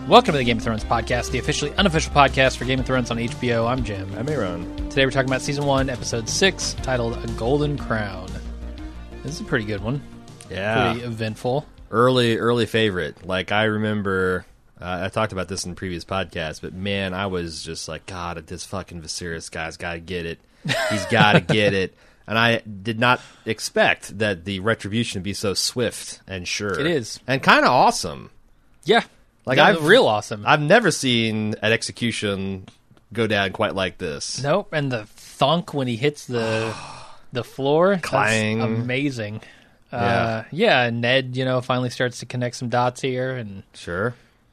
Welcome to the Game of Thrones podcast, the officially unofficial podcast for Game of Thrones on HBO. I'm Jim. I'm Aaron. Today we're talking about Season 1, Episode 6, titled A Golden Crown. This is a pretty good one. Yeah. Pretty eventful. Early favorite. Like, I remember, I talked about this in previous podcasts, but man, I was just like, God, this fucking Viserys guy's got to get it. He's got to get it. And I did not expect that the retribution would be so swift and sure. It is. And kind of awesome. Yeah. Like, real awesome. I've never seen an execution go down quite like this. Nope. And the thunk when he hits the floor. Clang. That's amazing. Yeah. And Ned, finally starts to connect some dots here. And Sure.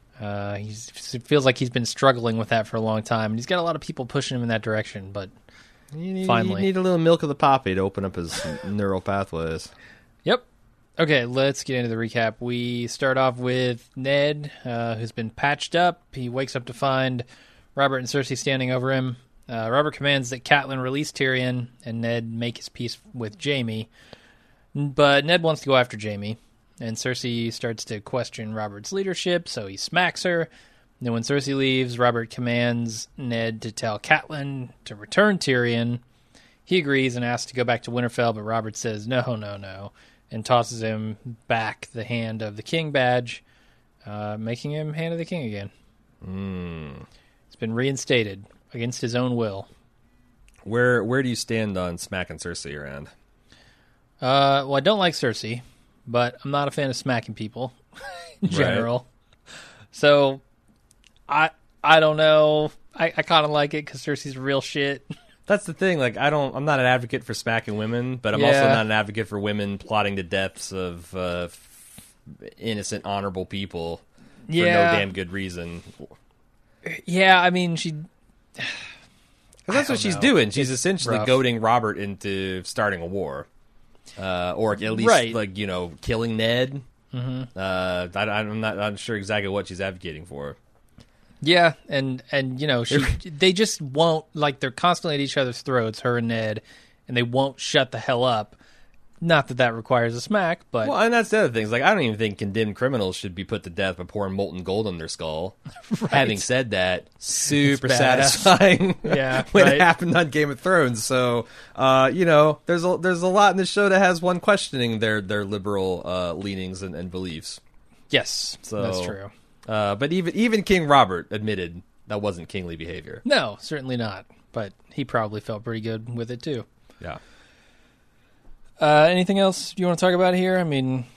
it feels like he's been struggling with that for a long time. And he's got a lot of people pushing him in that direction, but finally. You need a little milk of the poppy to open up his neural pathways. Yep. Okay, let's get into the recap. We start off with Ned, who's been patched up. He wakes up to find Robert and Cersei standing over him. Robert commands that Catelyn release Tyrion and Ned make his peace with Jaime. But Ned wants to go after Jaime, and Cersei starts to question Robert's leadership, so he smacks her. Then when Cersei leaves, Robert commands Ned to tell Catelyn to return Tyrion. He agrees and asks to go back to Winterfell, but Robert says no, and tosses him back the Hand of the King badge, making him Hand of the King again. It's been reinstated against his own will. Where do you stand on smacking Cersei around? Well, I don't like Cersei, but I'm not a fan of smacking people in general. Right. So, I don't know. I kind of like it because Cersei's real shit. That's the thing. Like, I'm not an advocate for smacking women, but I'm also not an advocate for women plotting the deaths of innocent, honorable people for no damn good reason. Yeah, I mean, because that's what she's doing. She's essentially goading Robert into starting a war, or at least killing Ned. Mm-hmm. I'm not sure exactly what she's advocating for. Yeah, and they just won't, like, they're constantly at each other's throats, her and Ned, and they won't shut the hell up. Not that requires a smack, but... Well, and that's the other thing. Like, I don't even think condemned criminals should be put to death by pouring molten gold on their skull. Right. Having said that, super satisfying when it happened on Game of Thrones. So, there's a lot in this show that has one questioning their liberal leanings and beliefs. Yes, so, that's true. But even King Robert admitted that wasn't kingly behavior. No, certainly not. But he probably felt pretty good with it, too. Yeah. Anything else you want to talk about here? I mean,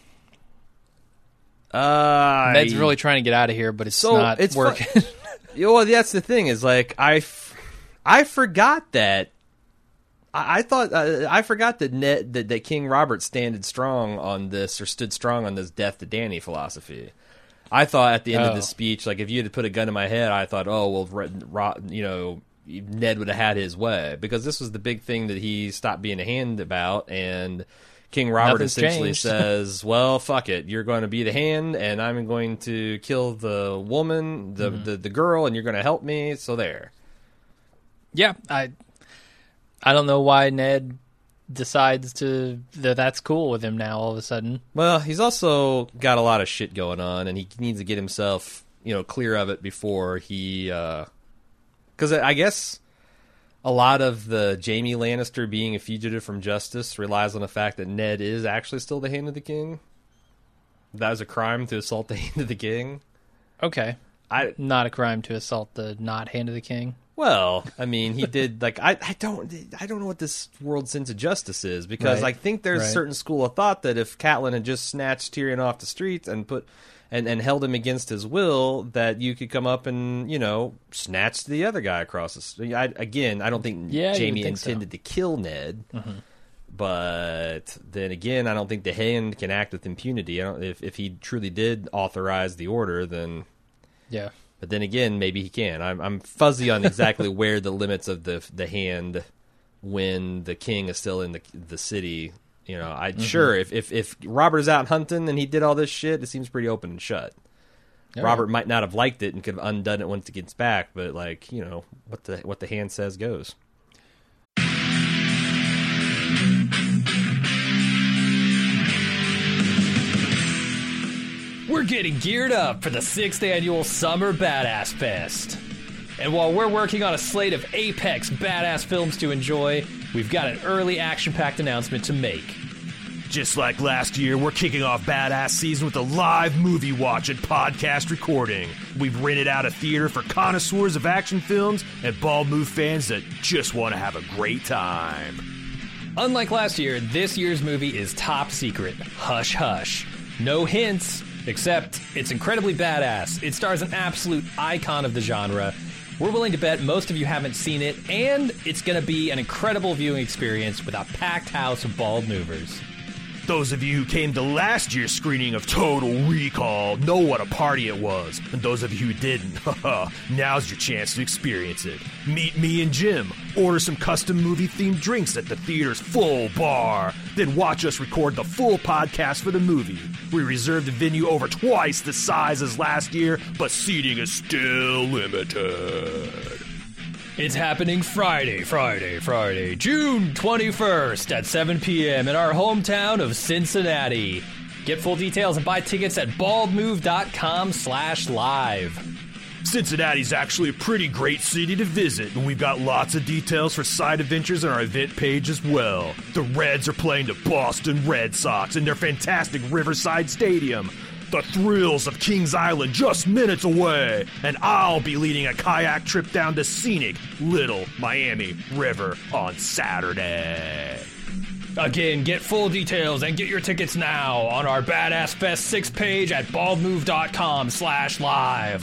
Ned's really trying to get out of here, but it's not working. Well, that's the thing. Is like I forgot that. I thought I forgot that that King Robert stood strong on this death to Dany philosophy. I thought at the end of the speech, like, if you had put a gun to my head, I thought, Ned would have had his way, because this was the big thing that he stopped being a hand about, and King Robert essentially says, well, fuck it, you're going to be the hand, and I'm going to kill the woman, the girl, and you're going to help me, so there. Yeah, I don't know why Ned decides that's cool with him now all of a sudden. Well, he's also got a lot of shit going on, and he needs to get himself, clear of it before he... Because I guess a lot of the Jaime Lannister being a fugitive from justice relies on the fact that Ned is actually still the Hand of the King. That was a crime to assault the Hand of the King. Okay. Not a crime to assault the not Hand of the King. Well, I mean, he did, like, I don't know what this world's sense of justice is, because I think there's a certain school of thought that if Catelyn had just snatched Tyrion off the streets and and held him against his will, that you could come up and, snatch the other guy across the street. I don't think Jaime intended to kill Ned, but then again, I don't think the Hand can act with impunity. If he truly did authorize the order, then... Yeah. But then again, maybe he can. I'm fuzzy on exactly where the limits of the Hand when the king is still in the city. Sure, if Robert is out hunting and he did all this shit, it seems pretty open and shut. Robert might not have liked it and could have undone it once it gets back, but what the Hand says goes. We're getting geared up for the 6th annual Summer Badass Fest. And while we're working on a slate of apex badass films to enjoy, we've got an early action-packed announcement to make. Just like last year, we're kicking off Badass Season with a live movie watch and podcast recording. We've rented out a theater for connoisseurs of action films and Bald Move fans that just want to have a great time. Unlike last year, this year's movie is top secret. Hush hush. No hints, except it's incredibly badass. It stars an absolute icon of the genre. We're willing to bet most of you haven't seen it, and it's going to be an incredible viewing experience with a packed house of bald movers. Those of you who came to last year's screening of Total Recall know what a party it was. And those of you who didn't, now's your chance to experience it. Meet me and Jim, order some custom movie-themed drinks at the theater's full bar, then watch us record the full podcast for the movie. We reserved a venue over twice the size as last year, but seating is still limited. It's happening Friday, June 21st at 7 p.m. in our hometown of Cincinnati. Get full details and buy tickets at baldmove.com/live. Cincinnati's actually a pretty great city to visit, and we've got lots of details for side adventures on our event page as well. The Reds are playing the Boston Red Sox in their fantastic Riverside Stadium. The thrills of Kings Island just minutes away, and I'll be leading a kayak trip down to scenic Little Miami River on Saturday. Again, get full details and get your tickets now on our Badass Fest 6 page at baldmove.com/live.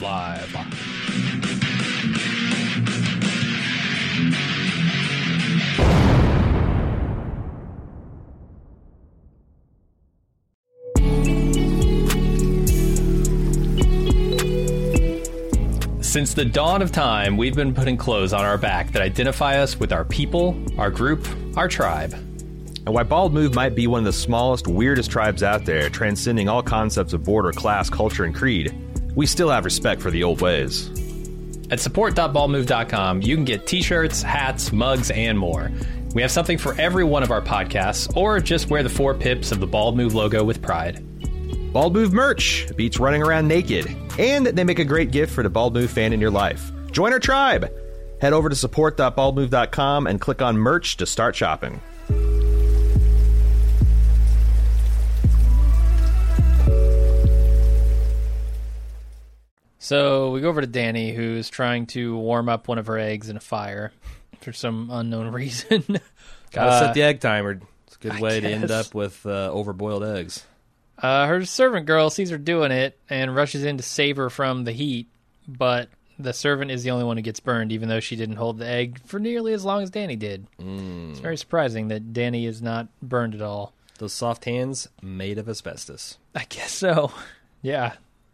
Since the dawn of time, we've been putting clothes on our back that identify us with our people, our group, our tribe. And while Bald Move might be one of the smallest, weirdest tribes out there, transcending all concepts of border, class, culture, and creed, we still have respect for the old ways. At support.baldmove.com, you can get t-shirts, hats, mugs, and more. We have something for every one of our podcasts, or just wear the 4 pips of the Bald Move logo with pride. Bald Move merch beats running around naked, and they make a great gift for the Bald Move fan in your life. Join our tribe! Head over to support.baldmove.com and click on merch to start shopping. So we go over to Danny, who's trying to warm up one of her eggs in a fire for some unknown reason. Gotta set the egg timer. It's a good way to end up with overboiled eggs. Her servant girl sees her doing it and rushes in to save her from the heat, but the servant is the only one who gets burned, even though she didn't hold the egg for nearly as long as Danny did. It's very surprising that Danny is not burned at all. Those soft hands made of asbestos. I guess so. Yeah.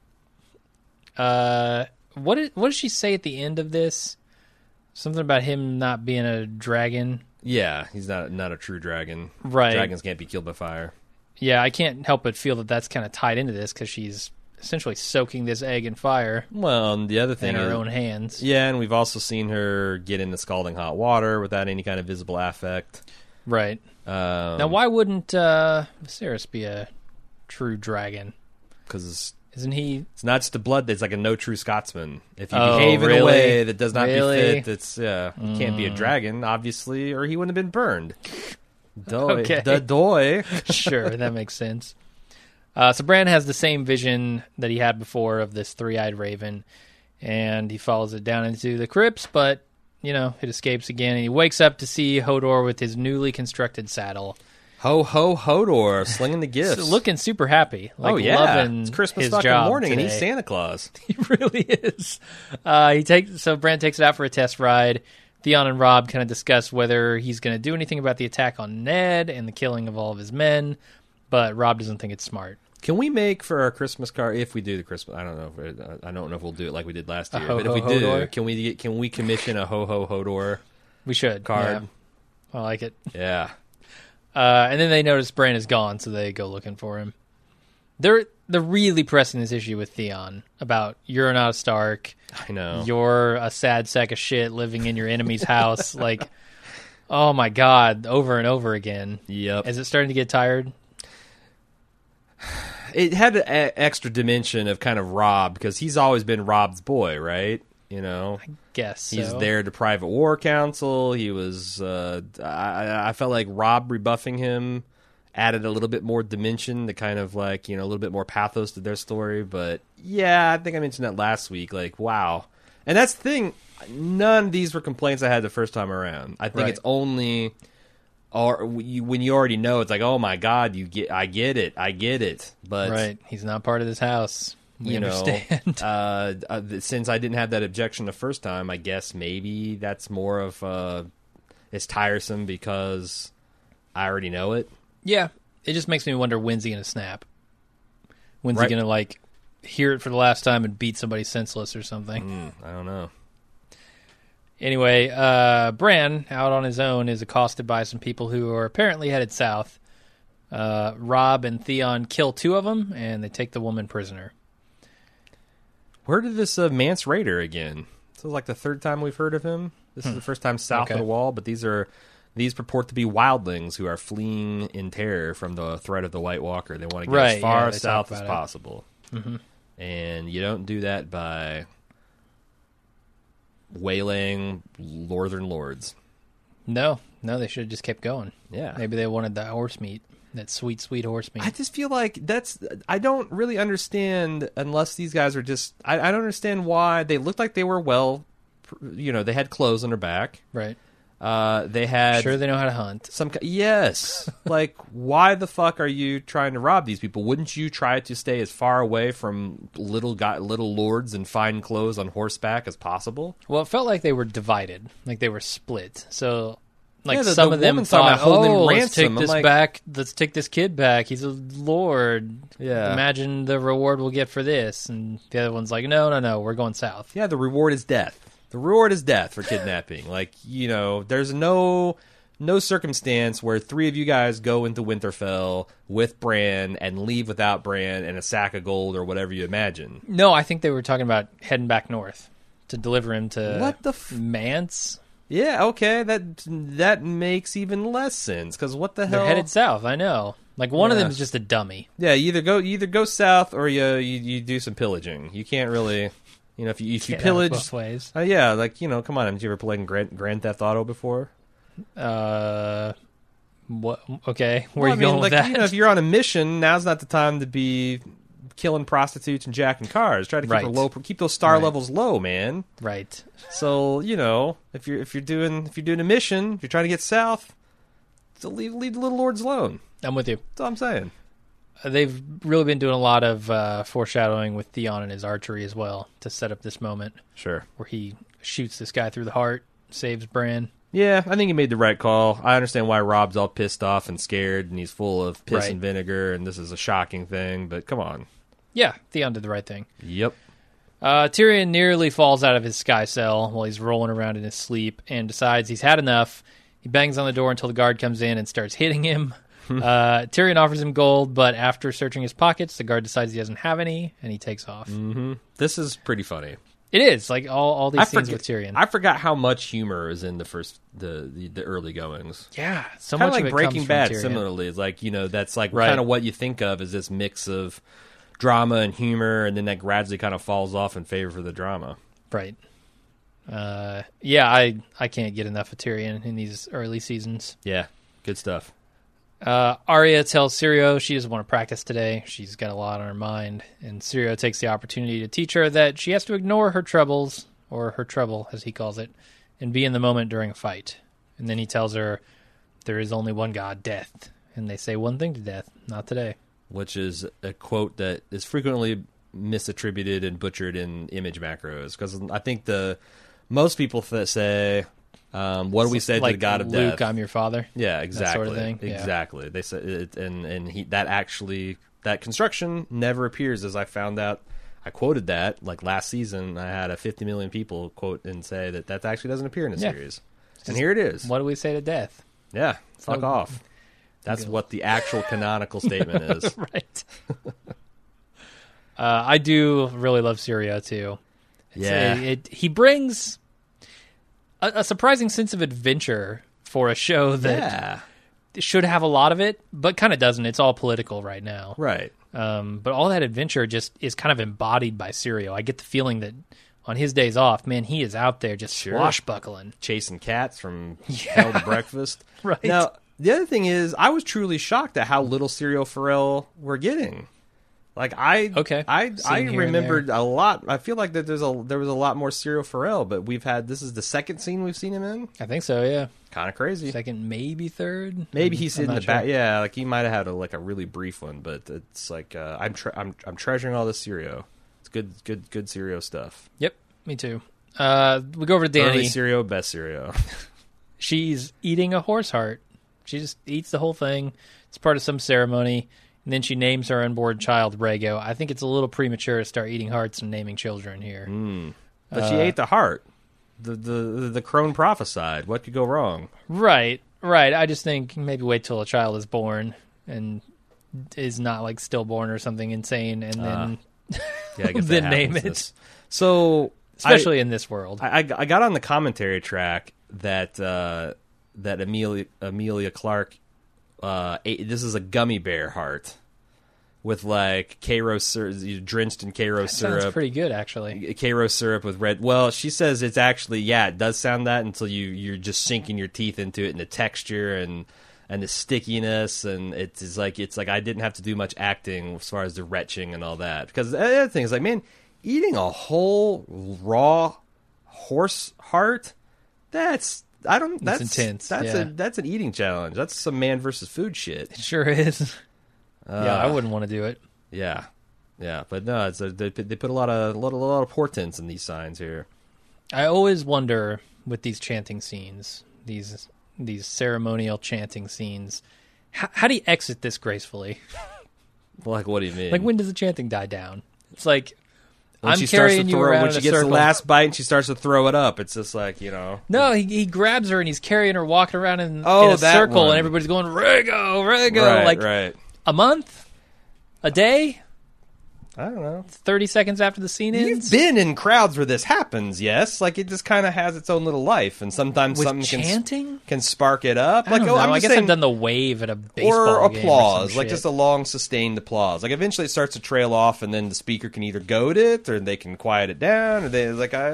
What does she say at the end of this? Something about him not being a dragon. Yeah, he's not a true dragon. Right. Dragons can't be killed by fire. Yeah, I can't help but feel that that's kind of tied into this because she's essentially soaking this egg in fire. Well, and the other thing in her is, own hands. Yeah, and we've also seen her get into scalding hot water without any kind of visible affect. Right. Now, why wouldn't Viserys be a true dragon? Because isn't he? It's not just the blood. It's like a no true Scotsman. If you behave in a way that does not befit, it's you can't be a dragon, obviously, or he wouldn't have been burned. Okay. The doy. Sure, that makes sense. So Bran has the same vision that he had before of this 3-eyed raven, and he follows it down into the crypts, but, it escapes again, and he wakes up to see Hodor with his newly constructed saddle. Ho, ho, Hodor, slinging the gifts. Looking super happy. Loving it's Christmas his fucking job morning, today. and he's Santa Claus. He really is. So Bran takes it out for a test ride. Theon and Robb kind of discuss whether he's going to do anything about the attack on Ned and the killing of all of his men, but Robb doesn't think it's smart. Can we make for our Christmas card, if we do the Christmas, I don't know if we'll do it like we did last year, but if we do, Hodor? can we commission a Ho Ho Hodor? We should card. Yeah. I like it. Yeah. And then they notice Bran is gone, so they go looking for him. They're really pressing this issue with Theon about you're not a Stark. I know. You're a sad sack of shit living in your enemy's house. Like, oh my God, over and over again. Yep. Is it starting to get tired? it had an extra dimension of kind of Rob, because he's always been Rob's boy, right? You know, Guess he's so. there to Private War Council. He was. I felt like Rob rebuffing him added a little bit more dimension, to kind of like, you know, a little bit more pathos to their story. But yeah, I think I mentioned that last week. Like, wow, and that's the thing. None of these were complaints I had the first time around. I think Right. it's only. Or when you already know, it's like, oh my God, I get it. But Right. He's not part of this house. We understand. Since I didn't have that objection the first time, I guess maybe that's more of it's tiresome because I already know it. Yeah. It just makes me wonder, when's he going to snap? When's Right. he going to, like, hear it for the last time and beat somebody senseless or something? I don't know. Anyway, Bran, out on his own, is accosted by some people who are apparently headed south. Rob and Theon kill 2 of them, and they take the woman prisoner. Where did this Mance Rayder again? This is like the 3rd time we've heard of him. This is the first time south Okay. of the wall, but these purport to be wildlings who are fleeing in terror from the threat of the White Walker. They want to get Right, as far yeah, they south talk as about it. possible. And you don't do that by waylaying northern lords. No, they should have just kept going. Yeah. Maybe they wanted that horse meat, that sweet, sweet horse meat. I just feel like I don't really understand, unless these guys are just, I don't understand why they looked like they were they had clothes on their back. Right. They had Sure they know how to hunt. yes. Like, why the fuck are you trying to rob these people? Wouldn't you try to stay as far away from little lords in fine clothes on horseback as possible? Well, it felt like they were divided, like they were split. So, like, Yeah, some the of them woman's talking thought, about holding let's take ransom." I'm this like- back. Let's take this kid back. He's a lord. Yeah. Imagine the reward we'll get for this. And the other one's like, no, we're going south. Yeah, the reward is death. The reward is death for kidnapping. Like, you know, there's no circumstance where 3 of you guys go into Winterfell with Bran and leave without Bran and a sack of gold or whatever you imagine. No, I think they were talking about heading back north to deliver him to What the Mance. Yeah, okay, that makes even less sense, because what the hell? They're headed south, I know. Like, one of Yeah. them is just a dummy. Yeah, you either go south or you do some pillaging. You can't really, you know, if you Can't have it pillage. both ways. Yeah, like, you know, come on, have you ever played Grand Theft Auto before? What? Okay, where Well, are you going like, with that? you know, if you're on a mission, now's not the time to be killing prostitutes and jacking cars. Try to keep keep those star Right. levels low, man. Right. So, you know, if you're doing a mission, if you're trying to get south, so leave the little lords alone. I'm with you. That's all I'm saying. They've really been doing a lot of foreshadowing with Theon and his archery as well to set up this moment Sure. where he shoots this guy through the heart, saves Bran. Yeah, I think he made the right call. I understand why Rob's all pissed off and scared, and he's full of piss Right. and vinegar, and this is a shocking thing, but come on. Yeah, Theon did the right thing. Yep. Tyrion nearly falls out of his sky cell while he's rolling around in his sleep and decides he's had enough. He bangs on the door until the guard comes in and starts hitting him. Tyrion offers him gold, but after searching his pockets, the guard decides he doesn't have any, and he takes off. This is pretty funny. It is, like, all these scenes with Tyrion. I forgot how much humor is in the early goings. Yeah, so Kind much of like of it Breaking comes Bad, from Tyrion. similarly. It's like, you know, that's like Right. kind of what you think of as this mix of drama and humor, and then that gradually kind of falls off in favor of the drama. Right. Yeah, I can't get enough of Tyrion in these early seasons. Yeah, good stuff. Arya tells Syrio she doesn't want to practice today. She's got a lot on her mind. And Syrio takes the opportunity to teach her that she has to ignore her troubles, or her trouble, as he calls it, and be in the moment during a fight. And then he tells her there is only one God, death. And they say one thing to death, not today. Which is a quote that is frequently misattributed and butchered in image macros. Because I think most people say, what do we say to like the God of Luke, death? I'm your father. Yeah, exactly. sort of thing, yeah. Exactly. They said it, and that construction never appears, as I found out. I quoted that like last season. I had a 50 million people quote and say that actually doesn't appear in the Yeah. series. And here it is. What do we say to death? Yeah, fuck So- off. That's what the actual canonical statement is. Right. I do really love Syrio, too. Yeah. He brings a surprising sense of adventure for a show that Yeah. should have a lot of it, but kind of doesn't. It's all political right now. Right. But all that adventure just is kind of embodied by Serial. I get the feeling that on his days off, man, he is out there just swashbuckling. Chasing cats from hell to breakfast. Right. Now, the other thing is, I was truly shocked at how little Serial Pharrell we're getting. Like I remembered a lot. I feel like that there was a lot more Serial Pharrell, but this is the second scene we've seen him in. I think so. Yeah, kind of crazy. Second, maybe third. Maybe he's in the back. Yeah, like he might have had a really brief one, but it's like I'm treasuring all this Serial. It's good Serial stuff. Yep, me too. We go over to Danny. Early Serial, best Serial. She's eating a horse heart. She just eats the whole thing. It's part of some ceremony. And then she names her unborn child Rhaego. I think it's a little premature to start eating hearts and naming children here. But she ate the heart. The crone prophesied. What could go wrong? Right. I just think maybe wait till a child is born and is not like stillborn or something insane, and then I guess then name it. So especially in this world, I got on the commentary track that Amelia Clark. This is a gummy bear heart with like Karo syrup, drenched in Karo syrup. Sounds pretty good, actually. Karo syrup with red. Well, she says it's actually it does sound that until you're just sinking your teeth into it, and the texture and the stickiness, and it's like I didn't have to do much acting as far as the retching and all that. Because the other thing is like, man, eating a whole raw horse heart, that's intense. That's an eating challenge. That's some man versus food shit. It sure is. I wouldn't want to do it. Yeah, but no, they put a lot of portents in these signs here. I always wonder with these chanting scenes, these ceremonial chanting scenes, how do you exit this gracefully? Like, what do you mean? Like, when does the chanting die down? It's like, when I'm carrying you around in a circle. When she gets the last bite and she starts to throw it up, it's just like, you know. No, he grabs her and he's carrying her, walking around in a circle, and everybody's going, Rhaego. Right. A month? A day? I don't know. 30 seconds after the scene ends? You've been in crowds where this happens, yes. Like, it just kind of has its own little life, and sometimes with something chanting? Can spark it up. I don't know. I guess I've done the wave at a baseball game. Or applause, like just a long, sustained applause. Like, eventually it starts to trail off, and then the speaker can either goad it, or they can quiet it down, or they,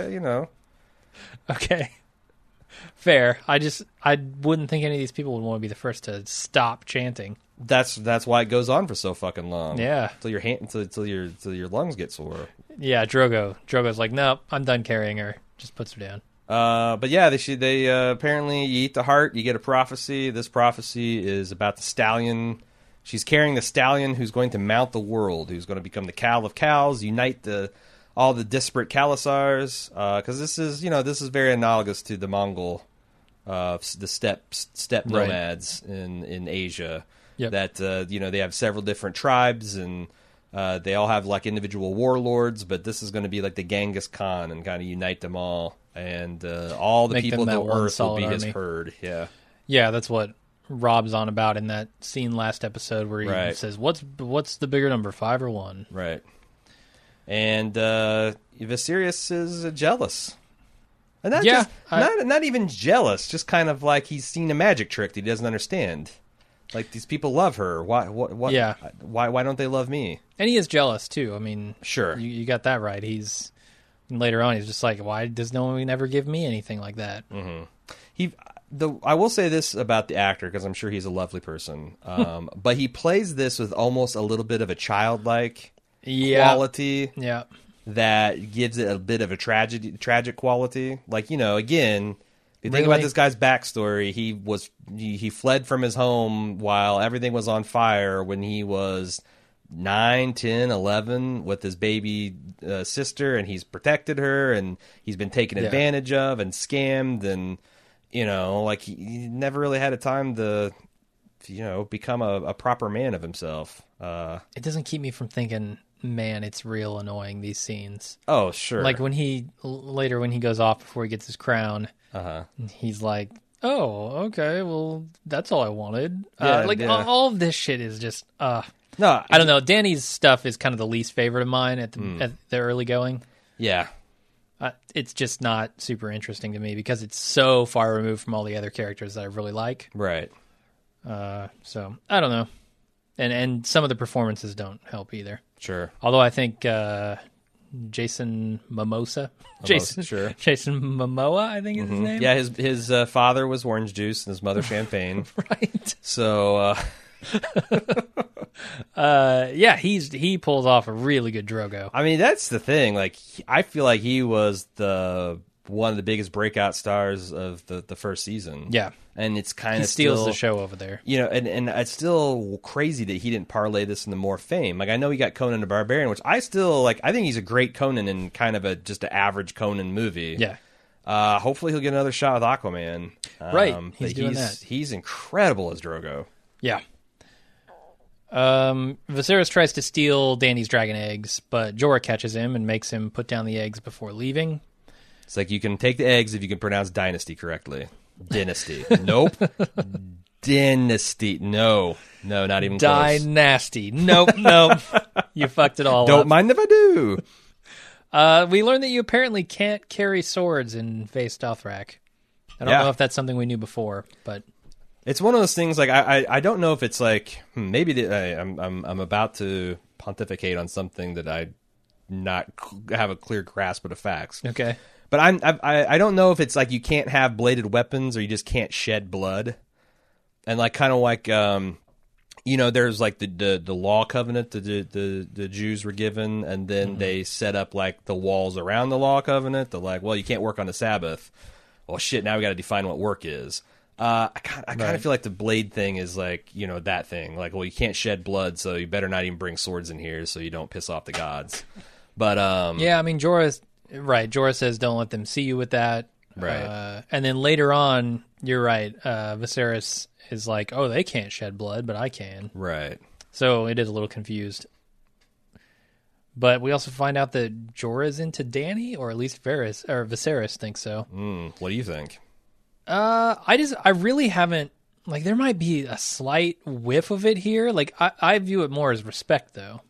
Okay. Fair. I wouldn't think any of these people would want to be the first to stop chanting. That's why it goes on for so fucking long. Yeah, until your lungs get sore. Yeah, Drogo's like, nope, I'm done carrying her. Just puts her down. But yeah, they apparently you eat the heart, you get a prophecy. This prophecy is about the stallion. She's carrying the stallion who's going to mount the world, who's going to become the cow of cows, unite all the disparate Khalasars. Because this is very analogous to the Mongol, the steppe nomads in Asia. Yep. That they have several different tribes, and they all have like individual warlords, but this is going to be like the Genghis Khan and kind of unite them all, and all the people of the earth will be his herd. Yeah, that's what Rob's on about in that scene last episode where he says, "What's the bigger number, 5 or 1?" Right. And Viserys is jealous. And not even jealous, just kind of like he's seen a magic trick that he doesn't understand. Like, these people love her. What? Yeah. Why don't they love me? And he is jealous too. I mean, sure, you got that right. Later on, he's just like, why does no one ever give me anything like that? Mm-hmm. I will say this about the actor, because I'm sure he's a lovely person. But he plays this with almost a little bit of a childlike quality. Yeah. That gives it a bit of a tragic quality. Like, again. If you think about this guy's backstory, he fled from his home while everything was on fire when he was 9, 10, 11 with his baby sister, and he's protected her, and he's been taken advantage of and scammed, and he never really had a time to become a proper man of himself. It doesn't keep me from thinking, man, it's real annoying, these scenes. Oh, sure. Like when he goes off before he gets his crown. He's like, oh, okay, well, that's all I wanted. All of this shit is just, no, I don't know. Danny's stuff is kind of the least favorite of mine at the early going. Yeah. It's just not super interesting to me because it's so far removed from all the other characters that I really like. Right. So I don't know, and some of the performances don't help either. Sure. Although I think Jason Momoa, Jason Momoa, I think is his name. Yeah, his father was orange juice and his mother champagne. Right. So yeah, he pulls off a really good Drogo. I mean, that's the thing. Like, I feel like he was one of the biggest breakout stars of the first season. Yeah. And it's kind He of steals still, the show over there. You know, and it's still crazy that he didn't parlay this into more fame. Like, I know he got Conan the Barbarian, which I still like. I think he's a great Conan in kind of just an average Conan movie. Yeah. Hopefully he'll get another shot with Aquaman. Right. He's doing that. He's incredible as Drogo. Yeah. Viserys tries to steal Dany's dragon eggs, but Jorah catches him and makes him put down the eggs before leaving. It's like you can take the eggs if you can pronounce dynasty correctly. Dynasty. Nope. Dynasty. No, not even close. Dynasty. Nope. You fucked it all up. Don't mind if I do. We learned that you apparently can't carry swords in Vaes Dothrak. I don't know if that's something we knew before, but it's one of those things. Like I don't know if it's like maybe I'm about to pontificate on something that I not have a clear grasp of the facts. Okay. But I don't know if it's like you can't have bladed weapons or you just can't shed blood, and like kind of like you know, there's like the law covenant that the Jews were given, and then they set up like the walls around the law covenant. They're like, well, you can't work on the Sabbath. Well, shit, now we got to define what work is. I kind of feel like the blade thing is like, you know, that thing. Like, well, you can't shed blood, so you better not even bring swords in here, so you don't piss off the gods. But yeah, I mean, Jorah says don't let them see you with that. Right. And then later on, you're right. Viserys is like, oh, they can't shed blood, but I can. Right. So it is a little confused. But we also find out that Jorah's into Dany, or at least Viserys thinks so. What do you think? I really haven't, like, there might be a slight whiff of it here. Like, I view it more as respect, though.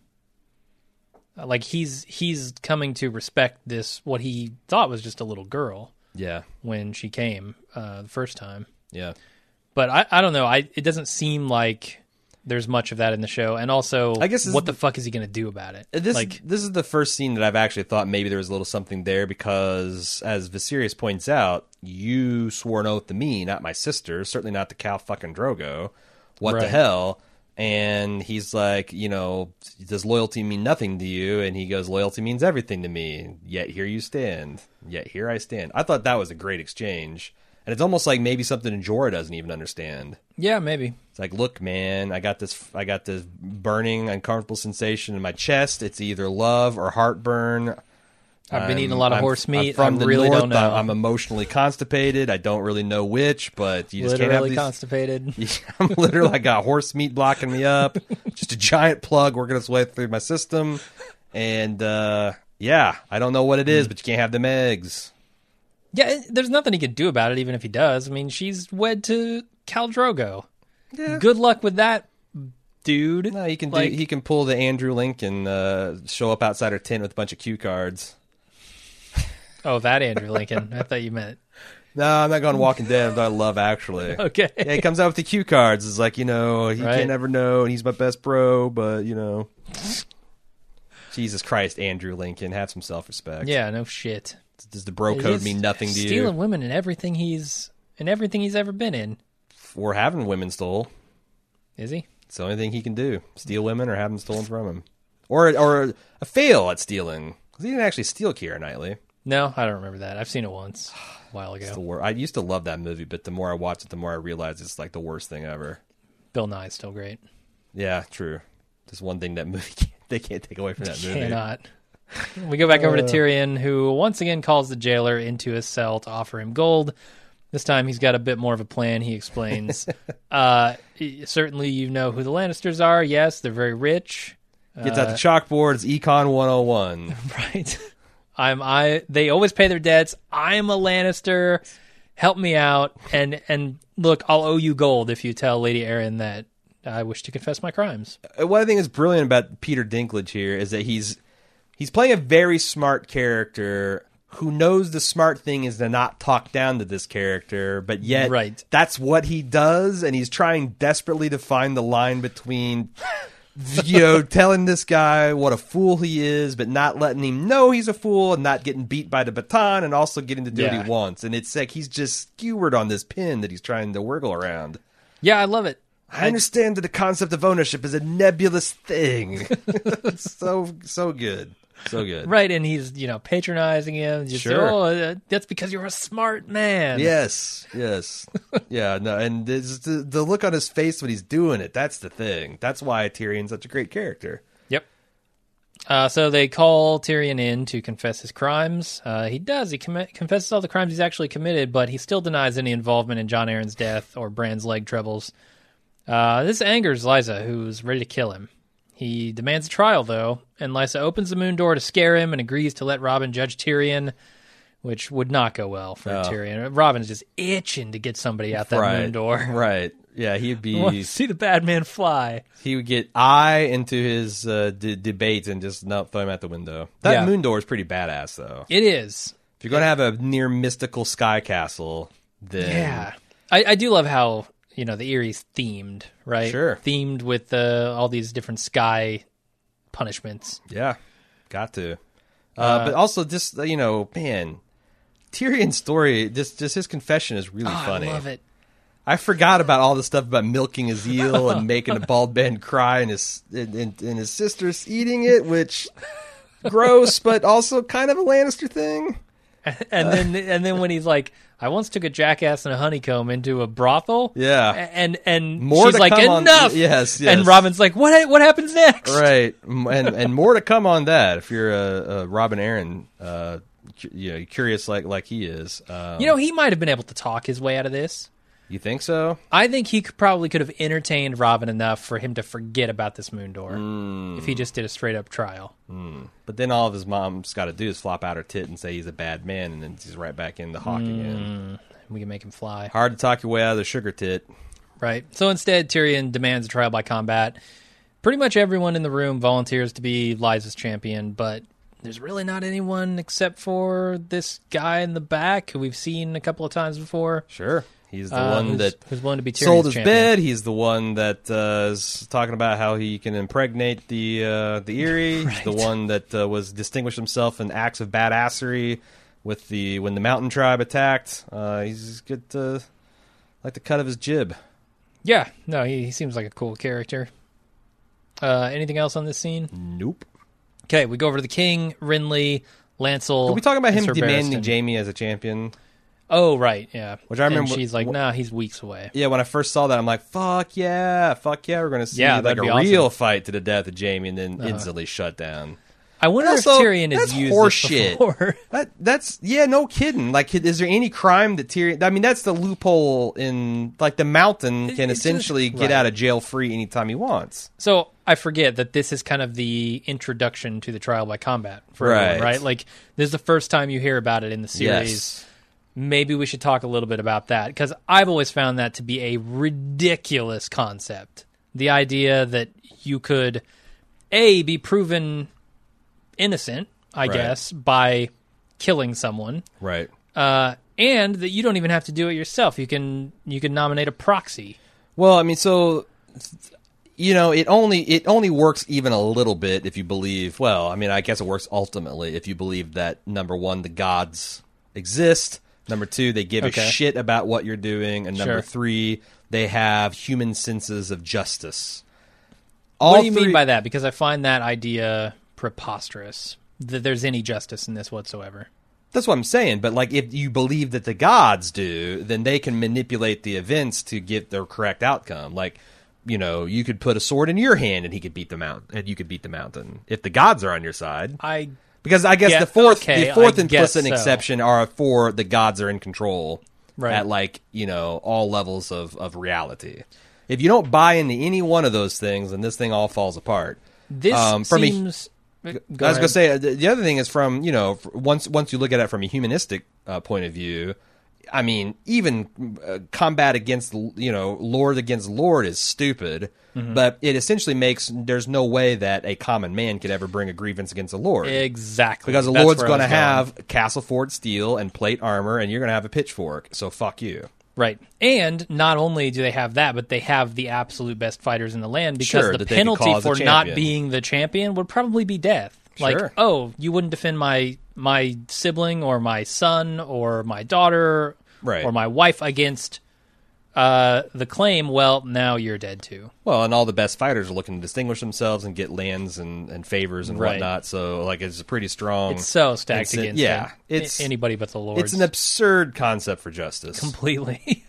Like, he's coming to respect this, what he thought was just a little girl. Yeah. When she came the first time. Yeah. But I don't know. It doesn't seem like there's much of that in the show. And also, I guess what the fuck is he going to do about it? This is the first scene that I've actually thought maybe there was a little something there, because, as Viserys points out, you swore an oath to me, not my sister, certainly not to Khal fucking Drogo. What the hell? And he's like, you know, does loyalty mean nothing to you? And he goes, loyalty means everything to me. Yet here you stand. Yet here I stand. I thought that was a great exchange. And it's almost like maybe something Jorah doesn't even understand. Yeah, maybe. It's like, look, man, I got this burning, uncomfortable sensation in my chest. It's either love or heartburn. I've been eating a lot of horse meat. I'm from the really north. don't know. I'm emotionally constipated. I don't really know which, but you just can't have these. Constipated. I'm literally, I got horse meat blocking me up. Just a giant plug working its way through my system. And, yeah, I don't know what it is, but you can't have them eggs. Yeah, there's nothing he could do about it, even if he does. I mean, she's wed to Khal Drogo. Yeah. Good luck with that, dude. No, he can pull the Andrew Lincoln, show up outside her tent with a bunch of cue cards. Oh, that Andrew Lincoln. I thought you meant. No, I'm not going Walking Dead. I'm talking Love Actually. Okay. Yeah, he comes out with the cue cards. It's like, you know, he can't ever know, and he's my best bro, but, you know. Jesus Christ, Andrew Lincoln. Have some self-respect. Yeah, no shit. Does the bro code mean nothing to you? Stealing women in everything he's ever been in. Or having women stole. Is he? It's the only thing he can do. Steal women or have them stolen from him. Or a fail at stealing. Because he didn't actually steal Keira Knightley. No, I don't remember that. I've seen it once a while ago. I used to love that movie, but the more I watch it, the more I realize it's like the worst thing ever. Bill Nye's still great. Yeah, true. There's one thing that movie they can't take away from that movie. Cannot. We go back over to Tyrion, who once again calls the jailer into his cell to offer him gold. This time he's got a bit more of a plan, he explains. Certainly you know who the Lannisters are. Yes, they're very rich. Gets out the chalkboard. It's Econ 101. Right. They always pay their debts. I'm a Lannister. Help me out. And look, I'll owe you gold if you tell Lady Arryn that I wish to confess my crimes. What I think is brilliant about Peter Dinklage here is that he's playing a very smart character who knows the smart thing is to not talk down to this character, but yet Right. that's what he does, and he's trying desperately to find the line between, telling this guy what a fool he is, but not letting him know he's a fool, and not getting beat by the baton, and also getting to do what Yeah. he wants. And it's like he's just skewered on this pin that he's trying to wiggle around. Yeah, I love it. I understand that the concept of ownership is a nebulous thing. It's so good. So good. Right, and he's, patronizing him. Just, Sure. That's because you're a smart man. Yes. Yeah, no, and the look on his face when he's doing it, that's the thing. That's why Tyrion's such a great character. Yep. So they call Tyrion in to confess his crimes. He does. He confesses all the crimes he's actually committed, but he still denies any involvement in Jon Arryn's death or Bran's leg troubles. This angers Lysa, who's ready to kill him. He demands a trial, though, and Lysa opens the moon door to scare him and agrees to let Robin judge Tyrion, which would not go well for Tyrion. Robin's just itching to get somebody out that moon door. Right. Yeah, he'd I want to be. see the bad man fly. He would get eye into his debate and just not throw him out the window. That moon door is pretty badass, though. It is. If you're going to have a near mystical sky castle, then Yeah. I do love how, the Erie's themed, right? Sure. Themed with all these different sky punishments. Yeah, got to. But also, just man, Tyrion's story, just his confession is really funny. I love it. I forgot about all the stuff about milking his eel and making a bald man cry, and his sister's eating it, which gross, but also kind of a Lannister thing. And then when he's like, I once took a jackass and a honeycomb into a brothel. Yeah. And More she's to like, come on- enough. Yes. And Robin's like, what happens next? Right, and more to come on that. If you're a Robin Arryn, curious like he is. He might have been able to talk his way out of this. You think so? I think he probably could have entertained Robin enough for him to forget about this moon door if he just did a straight up trial. But then all of his mom's got to do is flop out her tit and say he's a bad man, and then he's right back in the hawk again. We can make him fly. Hard to talk your way out of the sugar tit. Right. So instead, Tyrion demands a trial by combat. Pretty much everyone in the room volunteers to be Lysa's champion, but there's really not anyone except for this guy in the back who we've seen a couple of times before. Sure. He's the one who's willing to be Tyrion's sold his champion. bed. He's the one that is talking about how he can impregnate the Eyrie. Right. He's the one that was distinguished himself in acts of badassery with when the Mountain Tribe attacked. He's good, like the cut of his jib. Yeah. No, he seems like a cool character. Anything else on this scene? Nope. Okay, we go over to the king, Renly, Lancel. Are we talking about him and Sir demanding Barristan. Jaime as a champion? Oh, right, yeah. Which I remember- And she's like, nah, he's weeks away. Yeah, when I first saw that, I'm like, fuck yeah, we're going to see Yeah, like that'd a be awesome. real fight to the death of Jaime, and then instantly shut down. I wonder Also, if Tyrion has that's used horseshit. it before. That's no kidding. Like, is there any crime that Tyrion? I mean, that's the loophole in like the Mountain can It's essentially just- get right. out of jail free anytime he wants. So I forget that this is kind of the introduction to the trial by combat for everyone, Right. right? Like, this is the first time you hear about it in the series. Yes. Maybe we should talk a little bit about that, because I've always found that to be a ridiculous concept. The idea that you could, be proven innocent, I Right. guess, by killing someone, Right. and that you don't even have to do it yourself. You can nominate a proxy. Well, I mean, so it only works even a little bit if you believe. Well, I mean, I guess it works ultimately if you believe that number one, the gods exist. Number two, they give Okay. a shit about what you're doing, and number Sure. three, they have human senses of justice. What do you mean by that? Because I find that idea preposterous, that there's any justice in this whatsoever. That's what I'm saying. But like, if you believe that the gods do, then they can manipulate the events to get their correct outcome. Like, you could put a sword in your hand, and he could beat the mountain, and you could beat the mountain if the gods are on your side. Because I guess Yeah, the fourth okay, implicit I guess so. exception are for the gods are in control Right. at all levels of reality. If you don't buy into any one of those things, then this thing all falls apart. This from a- seems. I was going to say the other thing is from once you look at it from a humanistic point of view, I mean, even combat against, lord against lord is stupid, but it essentially makes, there's no way that a common man could ever bring a grievance against a lord. Exactly. Because a lord's going to have Castleford steel and plate armor, and you're going to have a pitchfork, so fuck you. Right. And not only do they have that, but they have the absolute best fighters in the land, because Sure, the that they could penalty call as a for not champion. being the champion would probably be death. Like, Sure. oh, you wouldn't defend my sibling or my son or my daughter Right. or my wife against the claim. Well, now you're dead too. Well, and all the best fighters are looking to distinguish themselves and get lands and favors and Right. whatnot, so, like, it's a pretty strong... It's so stacked It's- against yeah, it's- anybody but the lords. It's an absurd concept for justice. completely.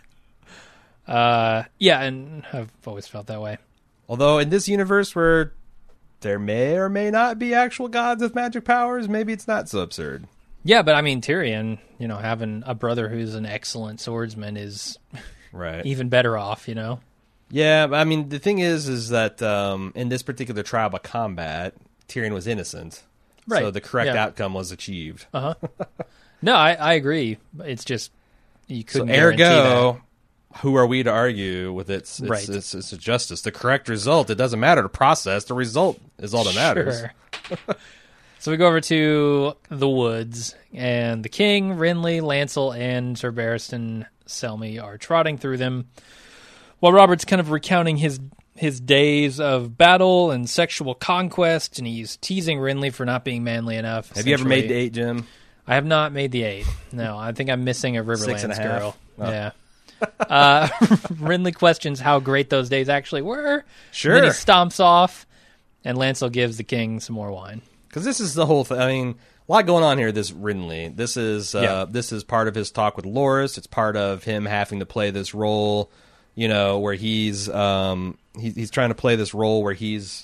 Yeah, and I've always felt that way. Although, in this universe where there may or may not be actual gods with magic powers, maybe it's not so absurd. Yeah, but I mean, Tyrion, having a brother who's an excellent swordsman is Right. even better off, Yeah, but I mean, the thing is that in this particular trial of combat, Tyrion was innocent. Right. So the correct Yeah. outcome was achieved. No, I agree. It's just, you So, couldn't guarantee that. ergo, who are we to argue with its Right. its justice? The correct result, it doesn't matter the process, the result is all that matters. Sure. So we go over to the woods, and the king, Renly, Lancel, and Sir Barristan Selmy are trotting through them, while Robert's kind of recounting his days of battle and sexual conquest, and he's teasing Renly for not being manly enough. Have you ever made the essentially. 8, Jim? I have not made the 8. No, I think I'm missing a Riverlands 6.5? girl. Oh. Yeah. Renly questions how great those days actually were. Sure. And then he stomps off, and Lancel gives the king some more wine. Because this is the whole thing. I mean, a lot going on here. This Renly. This is Yeah. this is part of his talk with Loras. It's part of him having to play this role, where he's trying to play this role where he's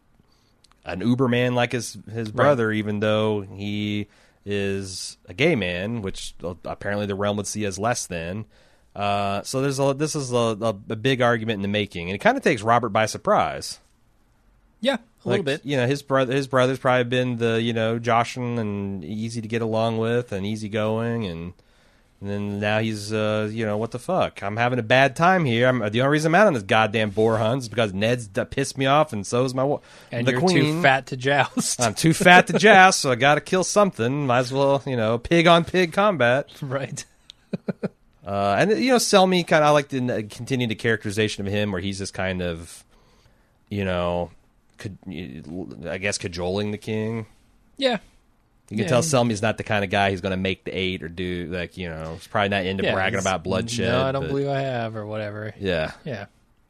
an Uberman like his brother, even though he is a gay man, which apparently the realm would see as less than. So this is a big argument in the making, and it kind of takes Robert by surprise. Yeah, a little bit. His brother's probably been the joshing and easy to get along with and easygoing, and then now he's what the fuck? I'm having a bad time here. The only reason I'm out on this goddamn boar hunt is because Ned's pissed me off, and so is And the you're queen. too fat to joust. I'm too fat to joust, so I got to kill something. Might as well, pig on pig combat. Right. And Selmy kind of, I like to continue the characterization of him where he's just kind of, I guess cajoling the king. Yeah. You can tell Selmy's not the kind of guy who's going to make the 8 or do he's probably not into bragging he's- about bloodshed. No, I don't but- believe I have, or whatever. Yeah. Yeah.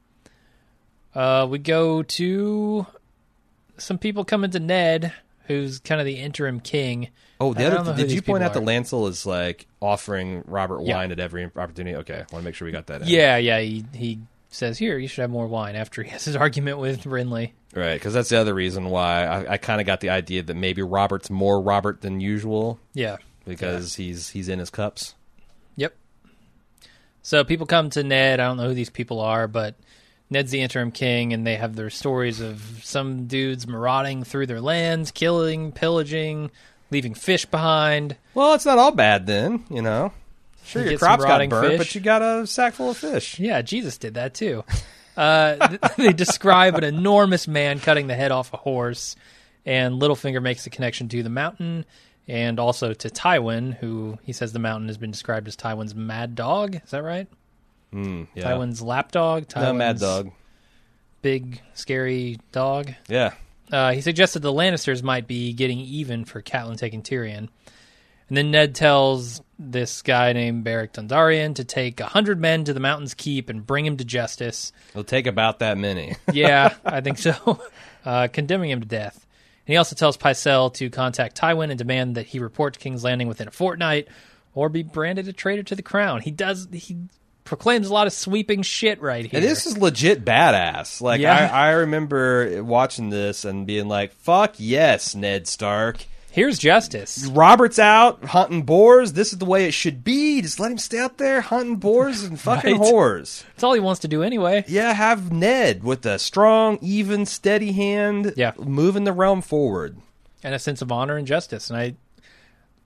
We go to some people coming to Ned, who's kind of the interim king. Oh, I don't know who did these you point out people that are. Lancel is like offering Robert Yeah. wine at every opportunity? Okay, I want to make sure we got that in. Yeah. He says, here, you should have more wine, after he has his argument with Renly. Right, because that's the other reason why I kind of got the idea that maybe Robert's more Robert than usual Yeah. because he's in his cups. Yep. So people come to Ned. I don't know who these people are, but Ned's the interim king, and they have their stories of some dudes marauding through their lands, killing, pillaging, leaving fish behind. Well, it's not all bad then, Sure, You your get some crops got rotting burnt, fish. but you got a sack full of fish. Yeah, Jesus did that too. They describe an enormous man cutting the head off a horse, and Littlefinger makes the connection to the mountain and also to Tywin, who he says the mountain has been described as Tywin's mad dog. Is that right? Yeah. Tywin's lapdog? No, Mad Tywin's Dog. Big, scary dog. Yeah. He suggested the Lannisters might be getting even for Catelyn taking Tyrion. And then Ned tells this guy named Beric Dondarrion to take 100 men to the Mountain's Keep and bring him to justice. It'll take about that many. Yeah, I think so. Condemning him to death. And he also tells Pycelle to contact Tywin and demand that he report to King's Landing within a fortnight or be branded a traitor to the crown. He proclaims a lot of sweeping shit right here. And this is legit badass. Like, Yeah. I remember watching this and being like, fuck yes, Ned Stark. Here's justice. Robert's out hunting boars. This is the way it should be. Just let him stay out there hunting boars and fucking Right. whores. That's all he wants to do anyway. Yeah, have Ned with a strong, even, steady hand Yeah. moving the realm forward. And a sense of honor and justice. And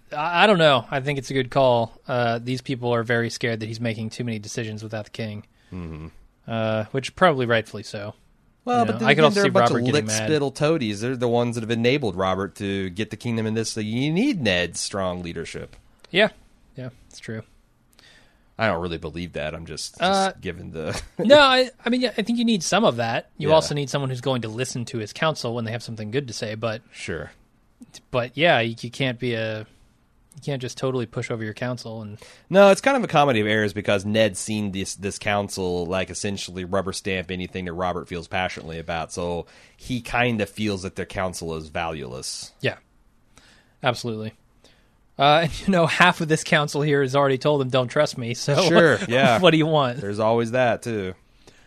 I don't know. I think it's a good call. These people are very scared that he's making too many decisions without the king, which probably rightfully so. Well, but then I could also they're see a bunch Robert of getting lick mad. spittle toadies. They're the ones that have enabled Robert to get the kingdom in this. So you need Ned's strong leadership. Yeah, it's true. I don't really believe that. I'm just giving the... No, I mean, yeah, I think you need some of that. You Yeah. also need someone who's going to listen to his counsel when they have something good to say. But Sure. yeah, you can't you can't just totally push over your counsel. And No, it's kind of a comedy of errors because Ned's seen this council like essentially rubber stamp anything that Robert feels passionately about. So he kind of feels that their counsel is valueless. yeah, absolutely. And half of this council here has already told him, "Don't trust me." So Sure, yeah. what do you want? There's always that too.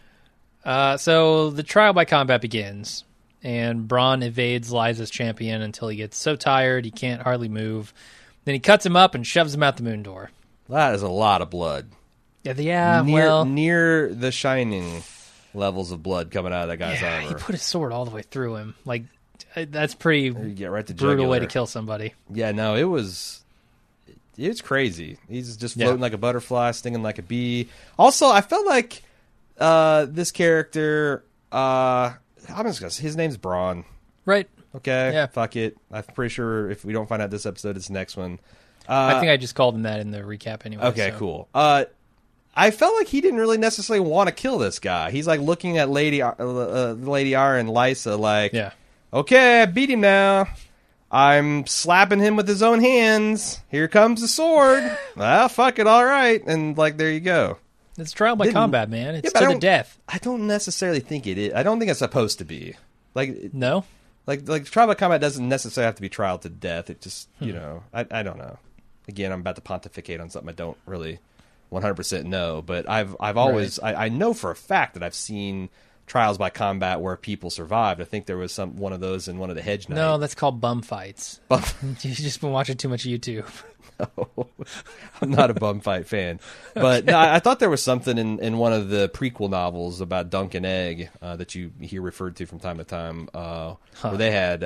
So the trial by combat begins, and Bronn evades Lysa's champion until he gets so tired he can't hardly move. Then he cuts him up and shoves him out the moon door. That is a lot of blood. Yeah, well, near the shining levels of blood coming out of that guy's he armor. put his sword all the way through him. Like, that's pretty Yeah, right to brutal way to jugular. kill somebody. Yeah, no, it's crazy. He's just Yeah. floating like a butterfly, stinging like a bee. Also, I felt like this character, I'm just gonna say his name's Bronn. Right. Okay, Yeah. fuck it. I'm pretty sure if we don't find out this episode, it's the next one. I think I just called him that in the recap anyway. Okay, so. cool. I felt like he didn't really necessarily want to kill this guy. He's like looking at Lady Ara and Lysa like, Yeah. okay, I beat him now. I'm slapping him with his own hands. Here comes the sword. Well, fuck it, all right. And like, there you go. It's trial by Didn't- combat, man. It's Yeah, but to I the don't- death. I don't necessarily think it is. I don't think it's supposed to be. Like No? trial by combat doesn't necessarily have to be trial to death. It just, I don't know. Again, I'm about to pontificate on something I don't really 100% know, but I've always I know for a fact that I've seen trials by combat where people survived. I think there was one of those in one of the Hedge Knight. No, that's called bum fights. You've just been watching too much YouTube. I'm not a bum fight fan, but no, I thought there was something in one of the prequel novels about Dunk and Egg that you hear referred to from time to time, where they had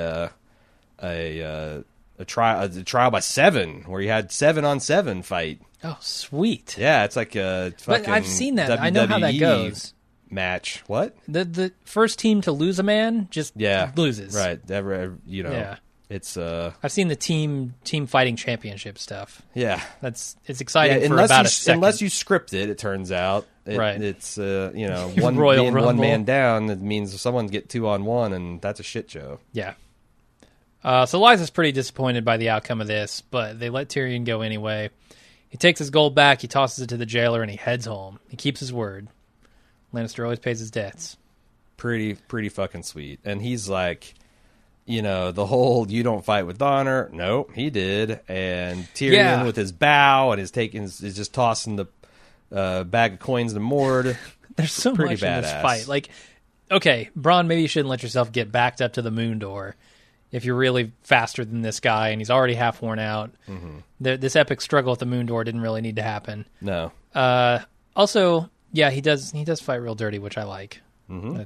a trial by 7, where you had 7-on-7 fight. Oh, sweet. Yeah, it's like a fucking But I've seen that. I know how that WWE goes. match. What? The first team to lose a man just loses. Right. Yeah. It's I've seen the team fighting championship stuff. yeah. It's exciting for unless about you, a second. unless you script it, it turns out Right. it's one Royal being one Rumble. man down. It means someone get 2-on-1, and that's a shit show. Yeah. So Lysa's pretty disappointed by the outcome of this, but they let Tyrion go anyway. He takes his gold back, he tosses it to the jailer, and he heads home. He keeps his word. Lannister always pays his debts. Pretty fucking sweet. And he's like, the whole "you don't fight with honor." Nope, he did. And Tyrion with his bow and is just tossing the bag of coins to Mord. There's so Pretty much in this badass. fight. Like, okay, Bronn, maybe you shouldn't let yourself get backed up to the moon door if you're really faster than this guy and he's already half worn out. Mm-hmm. This epic struggle at the moon door didn't really need to happen. No. Also, yeah, he does fight real dirty, which I like. Mm-hmm.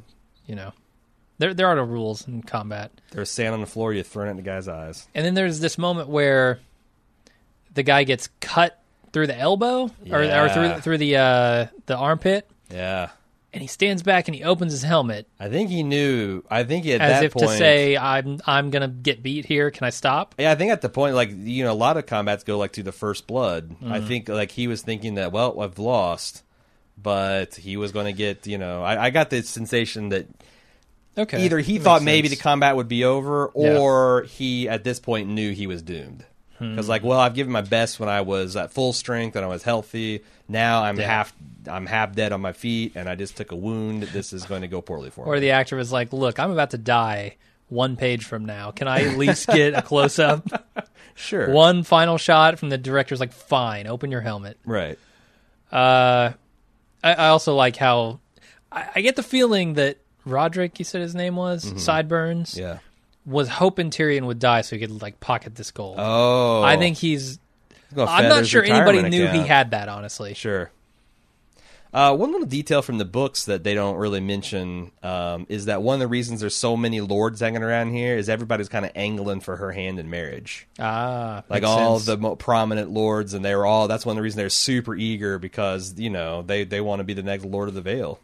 There are no rules in combat. There's sand on the floor. You throw it in the guy's eyes. And then there's this moment where the guy gets cut through the elbow or Yeah. through the armpit, Yeah. and he stands back and he opens his helmet I think he knew. I think at as that if point, to say, "I'm gonna get beat here. Can I stop?" yeah, I think at the point, like, a lot of combats go like to the first blood. I think like he was thinking that, well, I've lost, but he was going to get, I got the sensation that Okay, either he that thought makes maybe sense. the combat would be over, or he at this point knew he was doomed. Because like, well, I've given my best when I was at full strength and I was healthy. Now I'm half dead on my feet, and I just took a wound. This is going to go poorly for me. Or the actor was like, "Look, I'm about to die 1 page from now. Can I at least get a close up? Sure. One final shot?" From the director's like, "Fine, open your helmet." Right. I also like how I get the feeling that Roderick, you said his name was, Sideburns, Yeah. was hoping Tyrion would die so he could like pocket this gold. Oh. I think he's. Gonna I'm fed not his sure anybody retirement knew he account. had that. Honestly, Sure. One little detail from the books that they don't really mention is that one of the reasons there's so many lords hanging around here is everybody's kind of angling for her hand in marriage. Like All of the prominent lords, and that's one of the reasons they're super eager because, they want to be the next Lord of the Vale.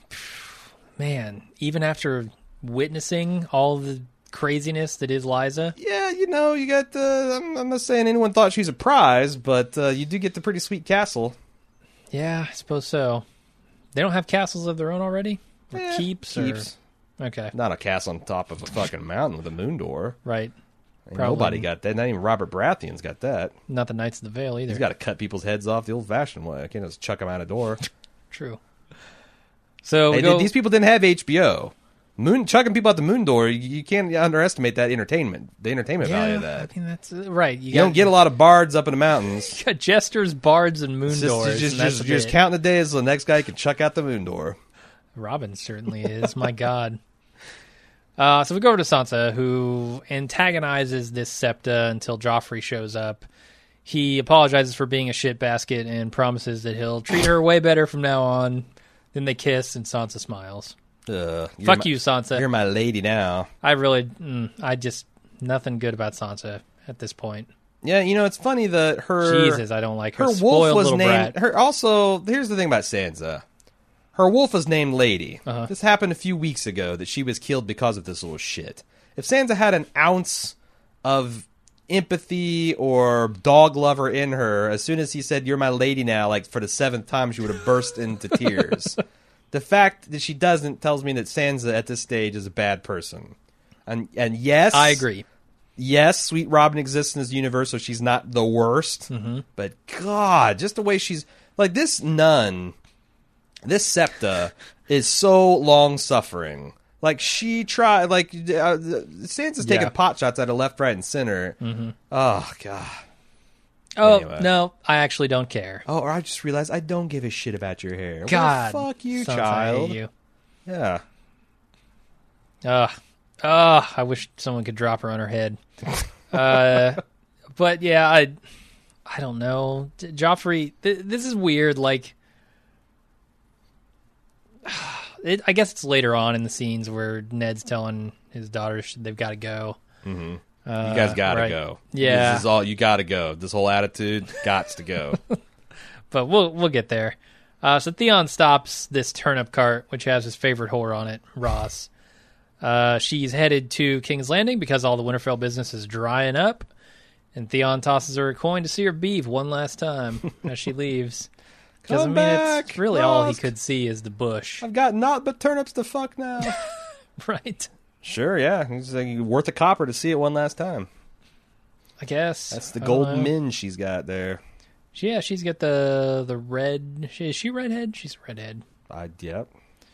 Man, even after witnessing all the craziness that is Liza. Yeah, you got I'm not saying anyone thought she's a prize, but you do get the pretty sweet castle. Yeah, I suppose so. They don't have castles of their own already? Or keeps? Okay. Not a castle on top of a fucking mountain with a moon door. Right. Nobody got that. Not even Robert Baratheon's got that. Not the Knights of the Vale either. He's got to cut people's heads off the old-fashioned way. I can't just chuck them out a door. True. So these people didn't have HBO. Chucking people out the moon door, you can't underestimate that entertainment. The entertainment value of that. I mean, that's right. You don't get a lot of bards up in the mountains. You got jesters, bards, and moon doors. You're just counting the days so the next guy can chuck out the moon door. Robin certainly is. My God. So we go over to Sansa, who antagonizes this Septa until Joffrey shows up. He apologizes for being a shitbasket and promises that he'll treat her way better from now on. Then they kiss, and Sansa smiles. Fuck you, Sansa. You're my lady now. I just nothing good about Sansa at this point. Yeah, it's funny that Jesus, I don't like her. Her Spoiled wolf was little named. brat. Also, here's the thing about Sansa. Her wolf was named Lady. Uh-huh. This happened a few weeks ago that she was killed because of this little shit. If Sansa had an ounce of empathy or dog lover in her, as soon as he said, "You're my lady now," like for the 7th time, she would have burst into tears. The fact that she doesn't tells me that Sansa at this stage is a bad person. And yes, I agree. Yes, Sweet Robin exists in this universe, so she's not the worst. Mm-hmm. But God, just the way she's like this nun, this Septa is so long suffering. Like she tried, like Sansa's taking pot shots at her left, right, and center. Mm-hmm. Oh God. Oh, anyway. No, I actually don't care. Oh, or I just realized I don't give a shit about your hair. God. Well, fuck you, Sansa, child. I hate you. Yeah. I wish someone could drop her on her head. But yeah, I don't know. Joffrey, this is weird. Like, I guess it's later on in the scenes where Ned's telling his daughters they've got to go. Mm-hmm. You guys gotta go. Yeah, this is all you gotta go. This whole attitude gots to go. But we'll get there. So Theon stops this turnip cart, which has his favorite whore on it, Ross. She's headed to King's Landing because all the Winterfell business is drying up, and Theon tosses her a coin to see her beef one last time as she leaves. Because I mean, it's really all he could see is the bush. I've got naught but turnips to fuck now. Right. Sure, yeah. It's like worth a copper to see it one last time. I guess. That's the golden minge she's got there. Yeah, she's got the red... Is she redhead? She's redhead. Yep.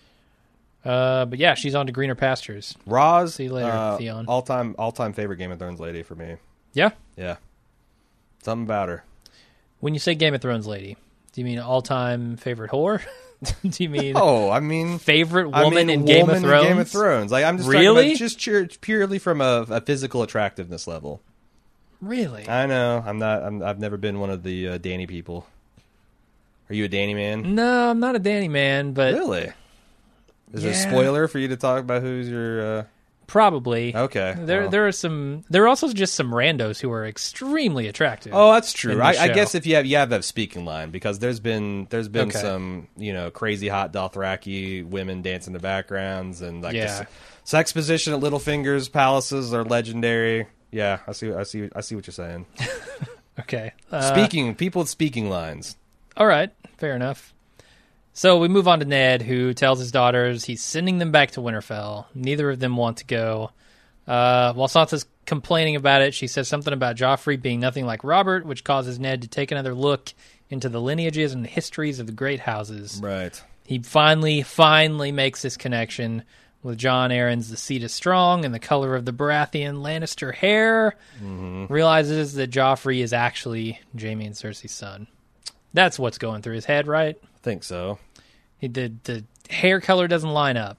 But yeah, she's on to greener pastures. Roz, see you later, Theon. All-time favorite Game of Thrones lady for me. Yeah? Yeah. Something about her. When you say Game of Thrones lady, do you mean all-time favorite whore? Do you mean? Oh, I mean favorite woman in Game of Thrones. Game of Thrones. Like I'm just really talking about just purely from a physical attractiveness level. Really? I know. I've never been one of the Dany people. Are you a Dany man? No, I'm not a Dany man. But really, is it a spoiler for you to talk about who's your? Probably. Okay. There are some. There are also just some randos who are extremely attractive. Oh, that's true. I guess if you have that speaking line because there's been some crazy hot Dothraki women dancing in the backgrounds and like the sex position at Littlefinger's palaces are legendary. Yeah, I see what you're saying. Okay. People with speaking lines. All right, fair enough. So we move on to Ned, who tells his daughters he's sending them back to Winterfell. Neither of them want to go. While Sansa's complaining about it, she says something about Joffrey being nothing like Robert, which causes Ned to take another look into the lineages and histories of the great houses. Right. He finally makes this connection with Jon Arryn's The Seat is Strong and the color of the Baratheon Lannister hair. Mm-hmm. Realizes that Joffrey is actually Jaime and Cersei's son. That's what's going through his head, right? I think so. The hair color doesn't line up.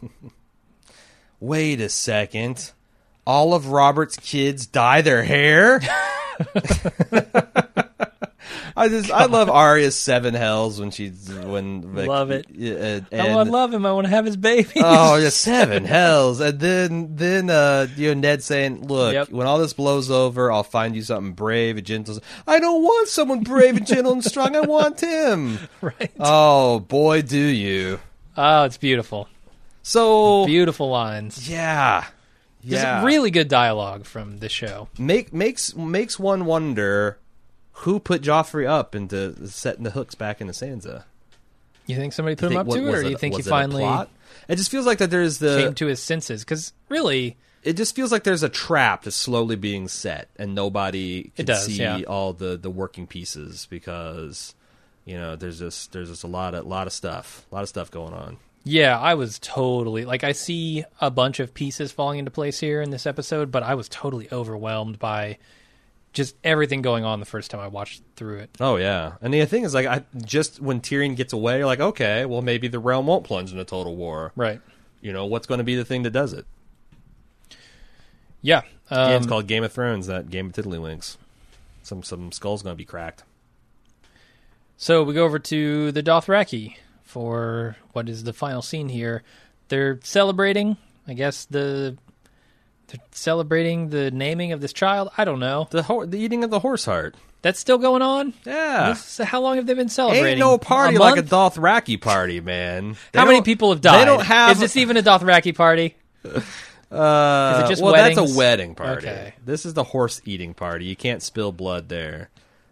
Wait a second. All of Robert's kids dye their hair? I love Arya's 7 hells when Love it. And, I want to love him. I want to have his baby. Oh, yeah, 7 hells. And then Ned saying, look, Yep. when all this blows over, I'll find you something brave and gentle. I don't want someone brave and gentle and strong. I want him. Right. Oh, boy, do you. Oh, it's beautiful. So, Beautiful lines. yeah. Just really good dialogue from the show. Makes one wonder who put Joffrey up into setting the hooks back into Sansa. You think somebody put him up to it, or do you think he finally plot? It just feels like that there's came to his senses? Because really, it just feels like there's a trap that's slowly being set, and nobody can see all the working pieces because there's just a lot of stuff going on. yeah, I was totally I see a bunch of pieces falling into place here in this episode, but I was totally overwhelmed by just everything going on the first time I watched through it. Oh yeah, and the thing is, just when Tyrion gets away, you're like, okay, well maybe the realm won't plunge into total war, Right. What's going to be the thing that does it? Yeah. It's called Game of Thrones. That Game of Tiddlywinks. Some skull's going to be cracked. So we go over to the Dothraki for what is the final scene here. They're celebrating, I guess they're celebrating the naming of this child. I don't know. The eating of the horse heart. That's still going on? Yeah. How long have they been celebrating? Ain't no party like a Dothraki party, man. How many people have died? They don't have. Is this even a Dothraki party? Is it just weddings? That's a wedding party. Okay. This is the horse eating party. You can't spill blood there.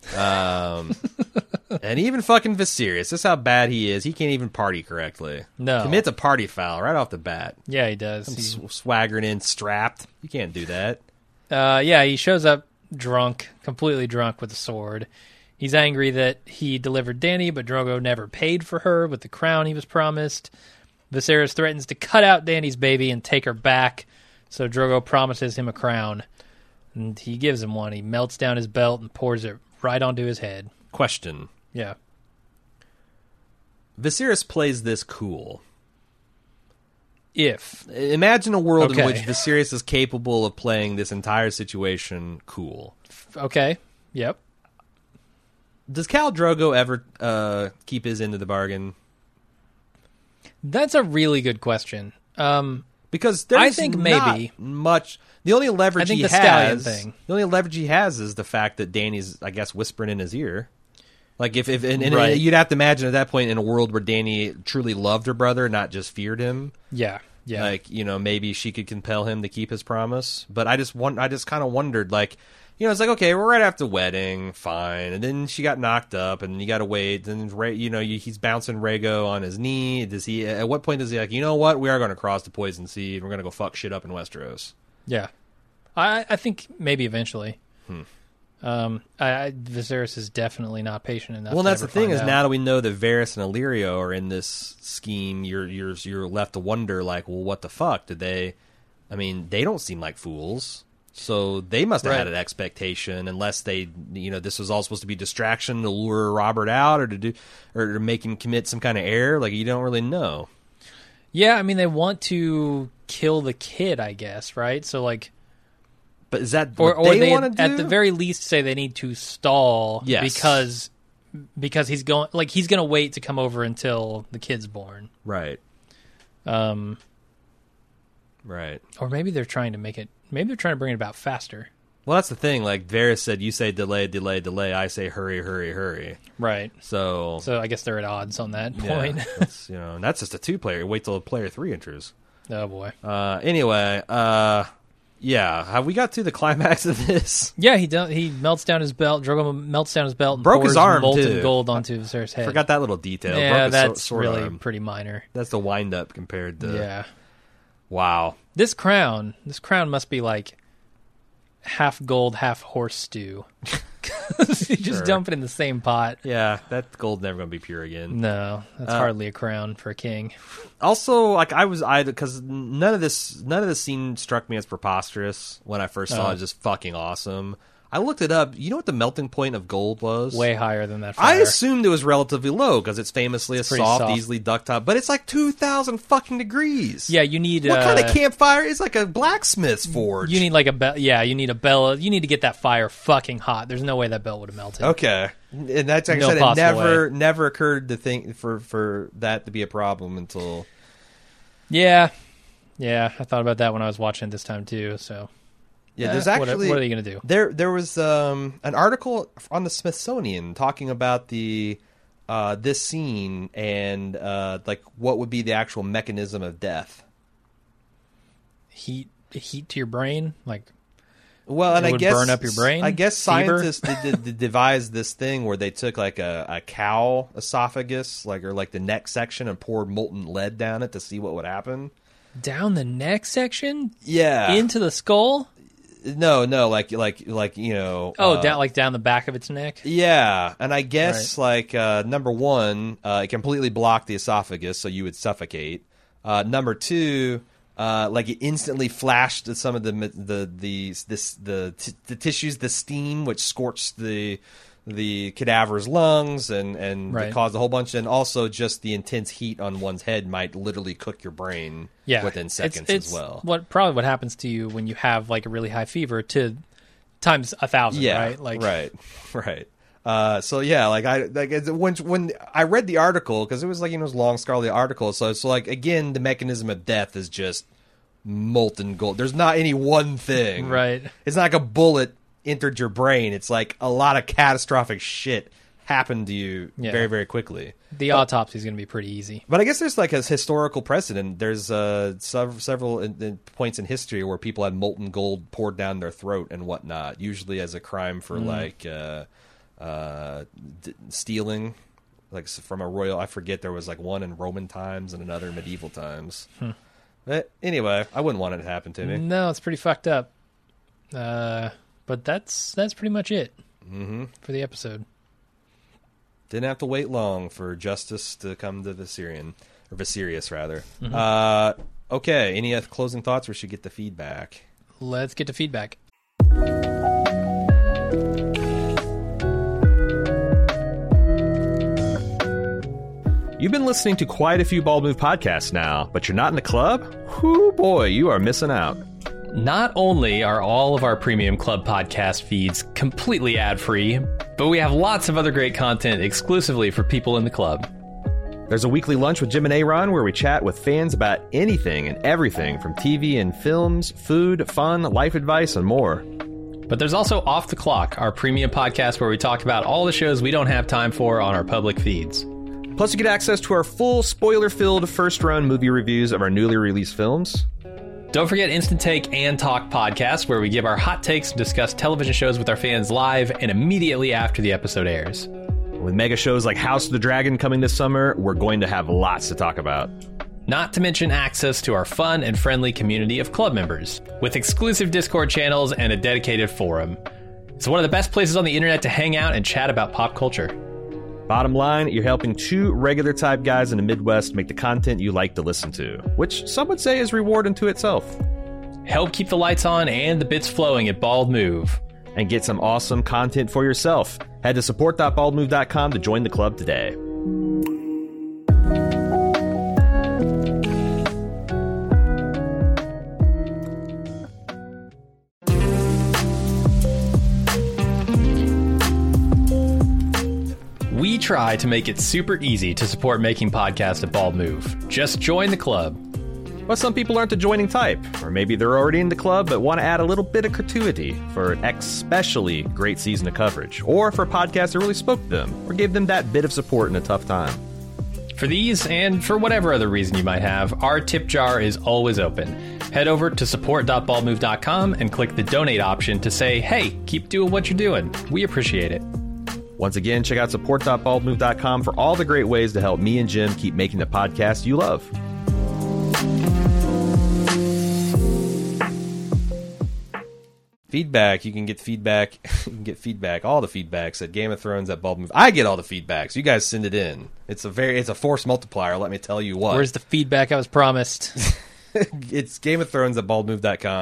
And even fucking Viserys, this is how bad he is. He can't even party correctly. No. Commits a party foul right off the bat. Yeah, he does. Swaggering in, strapped. You can't do that. Yeah, he shows up drunk, completely drunk with a sword. He's angry that he delivered Dany, but Drogo never paid for her with the crown he was promised. Viserys threatens to cut out Dany's baby and take her back, so Drogo promises him a crown. And he gives him one. He melts down his belt and pours it right onto his head. Question. Yeah. Viserys plays this cool. Imagine a world in which Viserys is capable of playing this entire situation cool. Okay. Yep. Does Khal Drogo ever keep his end of the bargain? That's a really good question. Because there's I think maybe much. The only leverage he has, the only leverage he has is the fact that Dany's, I guess, whispering in his ear. Like if Right. you'd have to imagine at that point in a world where Dany truly loved her brother, not just feared him. Yeah. Yeah. Like, maybe she could compel him to keep his promise. But I just kind of wondered, like, it's like, okay, we're right after the wedding, fine. And then she got knocked up, and you got to wait. And he's bouncing Rhaego on his knee. At what point does he like, you know what? We are going to cross the poison sea, and we're going to go fuck shit up in Westeros. Yeah. I think maybe eventually. Viserys is definitely not patient enough. Well, that's the thing is out. now that we know that Varys and Illyrio are in this scheme, you're left to wonder, like, well, what the fuck did they? I mean, they don't seem like fools, so they must have had an expectation, unless they, this was all supposed to be distraction to lure Robert out or to make him commit some kind of error. Like, you don't really know. Yeah, I mean, they want to kill the kid, I guess, right? So like. But is that or they want to do? At the very least, say they need to stall because he's going to wait to come over until the kid's born. Right. Right. Or maybe they're trying to make it. Maybe they're trying to bring it about faster. Well, that's the thing. Like Varys said, you say delay, delay, delay. I say hurry, hurry, hurry. Right. So I guess they're at odds on that point. That's, and that's just a 2-player. Wait till player 3 enters. Oh boy. Anyway. Yeah, have we got to the climax of this? Yeah, he melts down his belt. Drogo melts down his belt and broke pours his arm molten too. gold onto Viserys' head. Forgot that little detail. Yeah, broke that's really arm. pretty minor. That's the wind up compared to. Yeah. Wow. This crown must be like half gold, half horse stew. You just dump it in the same pot. Yeah, that gold's never going to be pure again. No, that's hardly a crown for a king. Also, like because none of this scene struck me as preposterous when I first saw it. Just fucking awesome. I looked it up. You know what the melting point of gold was? Way higher than that fire. I assumed it was relatively low because it's famously a pretty soft, soft, easily ductile. But it's like 2,000 fucking degrees. Yeah, you need... What kind of campfire is like a blacksmith's forge? You need like a bell. Yeah, you need a bell. You need to get that fire fucking hot. There's no way that bell would have melted. Okay. And that's like No I said, it possible never occurred to think for that to be a problem until... Yeah. Yeah, I thought about that when I was watching it this time too, so... Yeah, there's actually... What are you going to do? There was an article on the Smithsonian talking about the this scene and like what would be the actual mechanism of death. Heat to your brain? Like... Well, and it I would guess burn up your brain? I guess Fever? scientists did devise this thing where they took like a cow esophagus, or like the neck section, and poured molten lead down it to see what would happen. Down the neck section? Yeah, Into the skull? No, like you know. Down the back of its neck? Yeah, and I guess number one, it completely blocked the esophagus, so you would suffocate. Number two. It instantly flashed some of the tissues, the steam, which scorched the cadaver's lungs and caused a whole bunch. And also just the intense heat on one's head might literally cook your brain within seconds as well. What happens to you when you have like a really high fever to times 1,000, right? Right. So yeah, when I read the article, because it was it was a long scholarly article, so again, the mechanism of death is just molten gold. There's not any one thing, right? It's not like a bullet entered your brain. It's like a lot of catastrophic shit happened to you very, very quickly. The autopsy is going to be pretty easy. But I guess there's like a historical precedent. There's several points in history where people had molten gold poured down their throat and whatnot, usually as a crime for stealing, like from a royal. I forget, there was like one in Roman times and another in medieval times. But anyway, I wouldn't want it to happen to me. No, it's pretty fucked up. But that's pretty much it for the episode. Didn't have to wait long for justice to come to Viserys rather. Okay, any closing thoughts, or should we get the feedback? Let's get to feedback. You've been listening to quite a few Bald Move podcasts now, but you're not in the club? Whoo boy, you are missing out. Not only are all of our premium club podcast feeds completely ad-free, but we have lots of other great content exclusively for people in the club. There's a weekly lunch with Jim and Aaron where we chat with fans about anything and everything from TV and films, food, fun, life advice, and more. But there's also Off the Clock, our premium podcast where we talk about all the shows we don't have time for on our public feeds. Plus, you get access to our full spoiler-filled first-run movie reviews of our newly released films. Don't forget Instant Take and Talk podcasts, where we give our hot takes and discuss television shows with our fans live and immediately after the episode airs. With mega shows like House of the Dragon coming this summer, we're going to have lots to talk about. Not to mention access to our fun and friendly community of club members, with exclusive Discord channels and a dedicated forum. It's one of the best places on the internet to hang out and chat about pop culture. Bottom line, you're helping two regular type guys in the Midwest make the content you like to listen to, which some would say is reward unto itself. Help keep the lights on and the bits flowing at Bald Move. And get some awesome content for yourself. Head to support.baldmove.com to join the club today. We try to make it super easy to support making podcasts at Bald Move. Just join the club. But some people aren't the joining type, or maybe they're already in the club but want to add a little bit of gratuity for an especially great season of coverage, or for a podcast that really spoke to them, or gave them that bit of support in a tough time. For these, and for whatever other reason you might have, our tip jar is always open. Head over to support.baldmove.com and click the donate option to say, hey, keep doing what you're doing. We appreciate it. Once again, check out support.baldmove.com for all the great ways to help me and Jim keep making the podcast you love. Feedback. You can get feedback. You can get feedback. All the feedbacks at Game of Thrones at Bald Move. I get all the feedbacks. You guys send it in. It's a force multiplier. Let me tell you what. Where's the feedback I was promised? It's Game of Thrones at baldmove.com.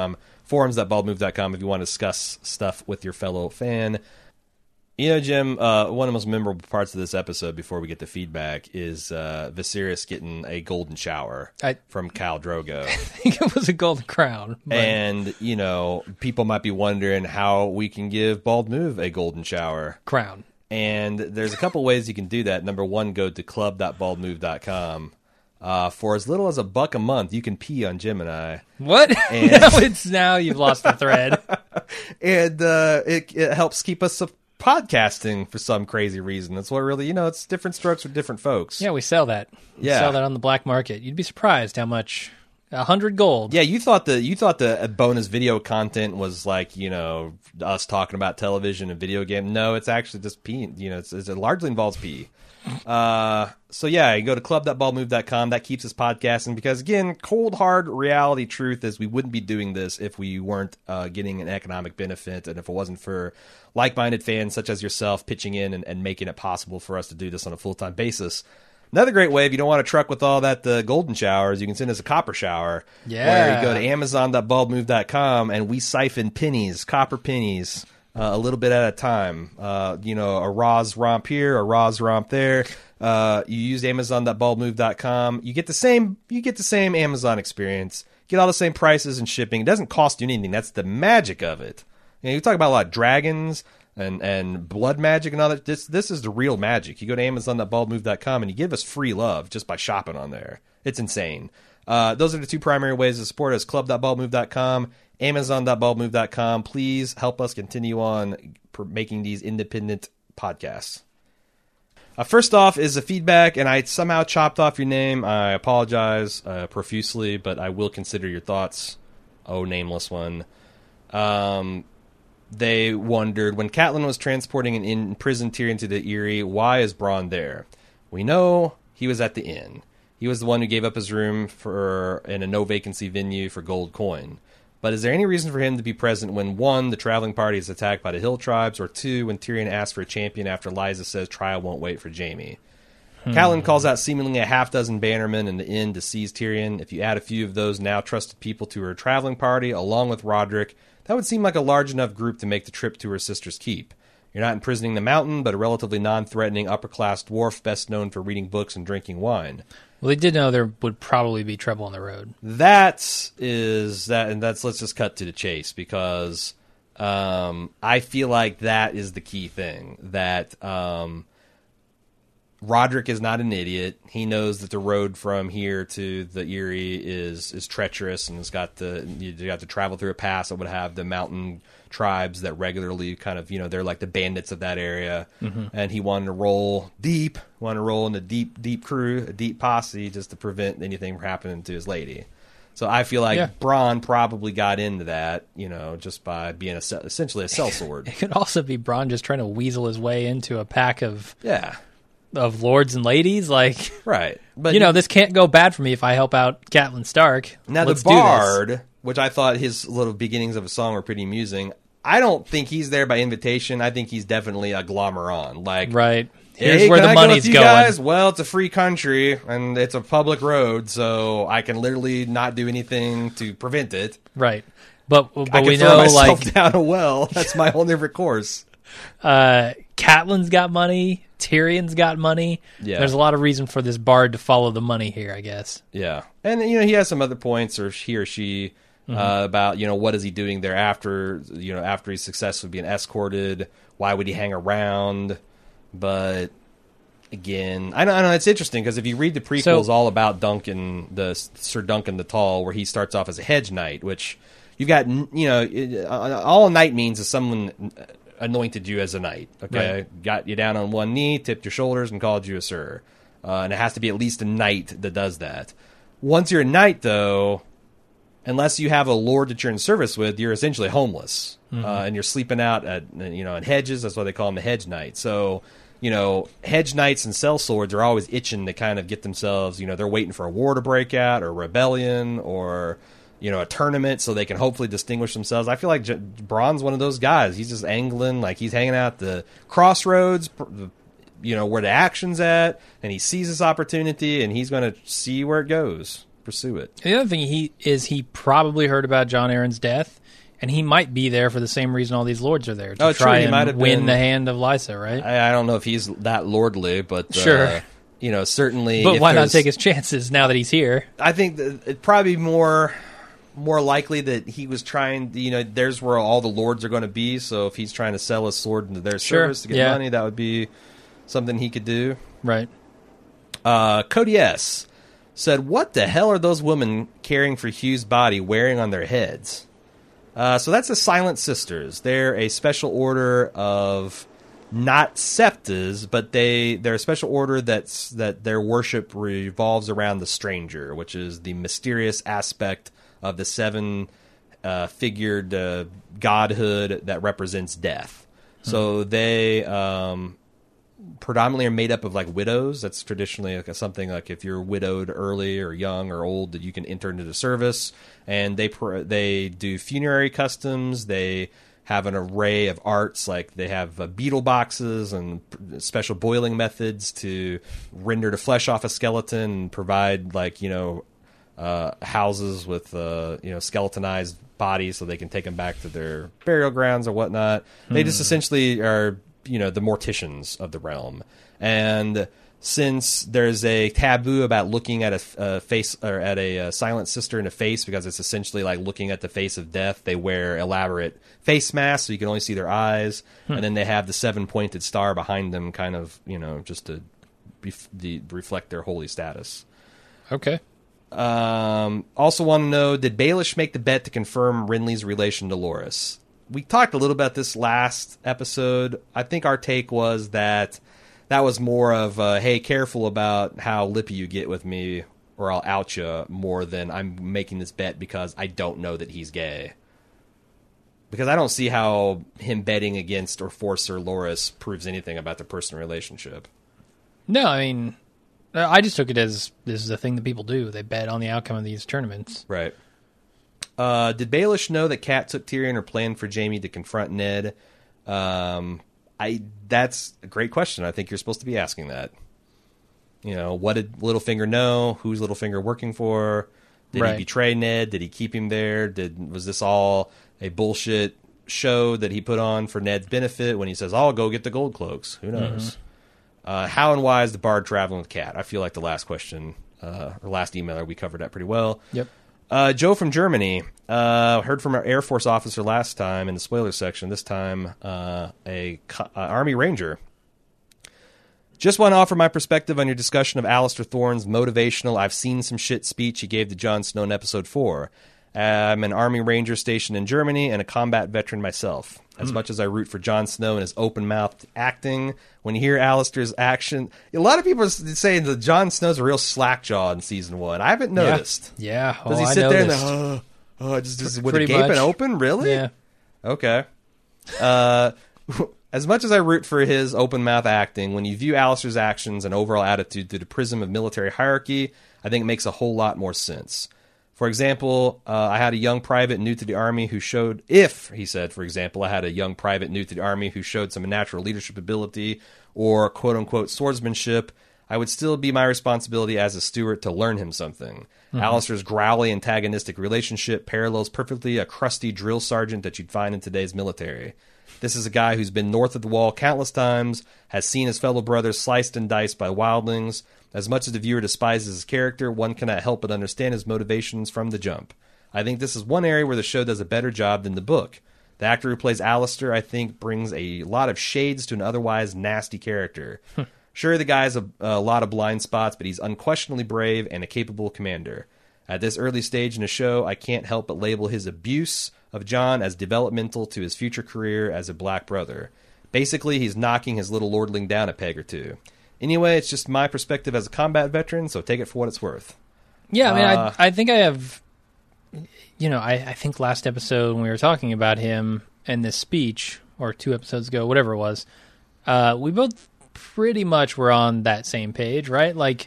forums.baldmove.com if you want to discuss stuff with your fellow fan. You know, Jim, one of the most memorable parts of this episode before we get to feedback is Viserys getting a golden shower from Khal Drogo. I think it was a golden crown. But... And, you know, people might be wondering how we can give Bald Move a golden shower. Crown. And there's a couple ways you can do that. Number one, go to club.baldmove.com. For as little as $1 a month, you can pee on Jim and I. What? And now you've lost the thread. And it helps keep us podcasting for some crazy reason. That's what really, you know, it's different strokes for different folks. Yeah, we sell that. We sell that on the black market. You'd be surprised how much. 100 gold. Yeah, you thought the bonus video content was like, you know, us talking about television and video game. No, it's actually just pee. You know, it largely involves pee. So yeah, you go to club.baldmove.com. That keeps us podcasting because, again, cold hard reality truth is we wouldn't be doing this if we weren't getting an economic benefit, and if it wasn't for like-minded fans such as yourself pitching in and making it possible for us to do this on a full-time basis. Another great way, if you don't want to truck with all that golden showers, you can send us a copper shower. Yeah. Where you go to amazon.baldmove.com and we siphon pennies, copper pennies, a little bit at a time. You know, a Roz romp here, a Roz romp there. You use amazon.baldmove.com. You get the same Amazon experience. Get all the same prices and shipping. It doesn't cost you anything. That's the magic of it. You know, you talk about a lot of dragons and blood magic and all that. This is the real magic. You go to amazon.baldmove.com and you give us free love just by shopping on there. It's insane. Those are the two primary ways to support us: club.baldmove.com, amazon.baldmove.com. Please help us continue on making these independent podcasts. First off is a feedback, and I somehow chopped off your name. I apologize profusely, but I will consider your thoughts. Oh, nameless one. They wondered, when Catelyn was transporting an imprisoned Tyrion to the Eyrie, why is Bronn there? We know he was at the inn. He was the one who gave up his room in a no-vacancy venue for gold coin. But is there any reason for him to be present when, 1, the traveling party is attacked by the Hill tribes, or 2, when Tyrion asks for a champion after Lysa says trial won't wait for Jaime? Catelyn calls out seemingly a half-dozen bannermen in the inn to seize Tyrion. If you add a few of those now trusted people to her traveling party, along with Roderick, that would seem like a large enough group to make the trip to her sister's keep. You're not imprisoning the Mountain, but a relatively non-threatening upper-class dwarf best known for reading books and drinking wine. Well, they did know there would probably be trouble on the road. Let's just cut to the chase, because I feel like that is the key thing. That Roderick is not an idiot. He knows that the road from here to the Eyrie is treacherous, and you got to travel through a pass that would have the mountain tribes that regularly kind of, you know, they're like the bandits of that area. Mm-hmm. And he wanted to roll in a deep crew, a deep posse, just to prevent anything from happening to his lady. So I feel like Bronn probably got into that, you know, just by being essentially a sellsword. It could also be Bronn just trying to weasel his way into a pack of lords and ladies, like, right. But you know, this can't go bad for me if I help out Catelyn Stark. Now the bard, which I thought his little beginnings of a song were pretty amusing, I don't think he's there by invitation. I think he's definitely a glommeron. Like, right. Here's where the money's going. Guys? Well, it's a free country and it's a public road, so I can literally not do anything to prevent it. Right. But I we can know, throw myself like, down a well. That's my only recourse. Catelyn's got money. Tyrion's got money. Yeah. There's a lot of reason for this bard to follow the money here, I guess. Yeah. And, you know, he has some other points, or he or she, about, you know, what is he doing there after he's successfully being escorted? Why would he hang around? But, again, I know it's interesting, because if you read the prequels all about Sir Duncan the Tall, where he starts off as a hedge knight, which you've got, you know, all a knight means is someone anointed you as a knight, okay? Right. Got you down on one knee, tipped your shoulders, and called you a sir. And it has to be at least a knight that does that. Once you're a knight, though, unless you have a lord that you're in service with, you're essentially homeless. Mm-hmm. And you're sleeping out in hedges. That's why they call them the hedge knight. So, you know, hedge knights and sellswords are always itching to kind of get themselves, you know, they're waiting for a war to break out, or a rebellion, or, you know, a tournament, so they can hopefully distinguish themselves. I feel like Bronn's one of those guys. He's just angling, like he's hanging out at the crossroads, you know, where the action's at, and he sees this opportunity, and he's going to see where it goes, pursue it. The other thing he probably heard about Jon Arryn's death. And he might be there for the same reason all these lords are there, to true. try He might and have win been- the hand of Lysa, right? I don't know if he's that lordly, but Sure. Certainly. But if why not there's- take his chances now that he's here? I think that it'd probably be more likely that he was trying. There's where all the lords are going to be. So if he's trying to sell his sword into their Sure. service to get Yeah. money, that would be something he could do. Right. Cody S. said, "What the hell are those women carrying for Hugh's body wearing on their heads?" So that's the Silent Sisters. They're a special order of not septas, but they're a special order that their worship revolves around the stranger, which is the mysterious aspect of the seven figured godhood that represents death. So they predominantly are made up of like widows. That's traditionally something like if you're widowed early or young or old that you can enter into the service. And they do funerary customs. They have an array of arts, like they have beetle boxes and special boiling methods to render the flesh off a skeleton and provide houses with skeletonized bodies so they can take them back to their burial grounds or whatnot. They just essentially are the morticians of the realm. And since there's a taboo about looking at a face or at a silent sister in the face, because it's essentially like looking at the face of death, they wear elaborate face masks so you can only see their eyes. And then they have the 7-pointed star behind them, kind of, just to reflect their holy status. Okay. Also want to know, did Baelish make the bet to confirm Renly's relation to Loras? We talked a little about this last episode. I think our take was that was more of, hey, careful about how lippy you get with me or I'll out you, more than I'm making this bet because I don't know that he's gay. Because I don't see how him betting against or for Sir Loras proves anything about their personal relationship. No, I mean, I just took it as this is a thing that people do. They bet on the outcome of these tournaments. Right. Did Baelish know that Kat took Tyrion or planned for Jaime to confront Ned? That's a great question. I think you're supposed to be asking that. What did Littlefinger know? Who's Littlefinger working for? Did he betray Ned? Did he keep him there? Was this all a bullshit show that he put on for Ned's benefit when he says, "I'll go get the gold cloaks"? Who knows? How and why is the Bard traveling with Kat? I feel like the last question, or last emailer, we covered that pretty well. Yep. Joe from Germany heard from our Air Force officer last time in the spoiler section. This time, a Army Ranger. Just want to offer my perspective on your discussion of Alistair Thorne's motivational "I've seen some shit" speech he gave to Jon Snow in Episode 4. I'm an Army Ranger stationed in Germany and a combat veteran myself. As much as I root for Jon Snow and his open-mouthed acting, when you hear Alistair's action, a lot of people are saying that Jon Snow's a real slackjaw in Season 1. I haven't noticed. Yeah. Does he sit there and just with it Pretty gaping much. open? Really? Yeah. Okay. As much as I root for his open mouth acting, when you view Alistair's actions and overall attitude through the prism of military hierarchy, I think it makes a whole lot more sense. For example, I had a young private new to the Army who showed, for example, I had a young private new to the Army who showed some natural leadership ability or quote-unquote swordsmanship, I would still be my responsibility as a steward to learn him something. Alistair's growly antagonistic relationship parallels perfectly a crusty drill sergeant that you'd find in today's military. This is a guy who's been north of the wall countless times, has seen his fellow brothers sliced and diced by wildlings. As much as the viewer despises his character, one cannot help but understand his motivations from the jump. I think this is one area where the show does a better job than the book. The actor who plays Alistair, I think, brings a lot of shades to an otherwise nasty character. Sure, the guy has a lot of blind spots, but he's unquestionably brave and a capable commander. At this early stage in the show, I can't help but label his abuse of Jon as developmental to his future career as a black brother. Basically, he's knocking his little lordling down a peg or two. Anyway, it's just my perspective as a combat veteran, so take it for what it's worth. Yeah, I mean, I think I have, I think last episode when we were talking about him and this speech, or 2 episodes ago, whatever it was, we both pretty much were on that same page, right? Like,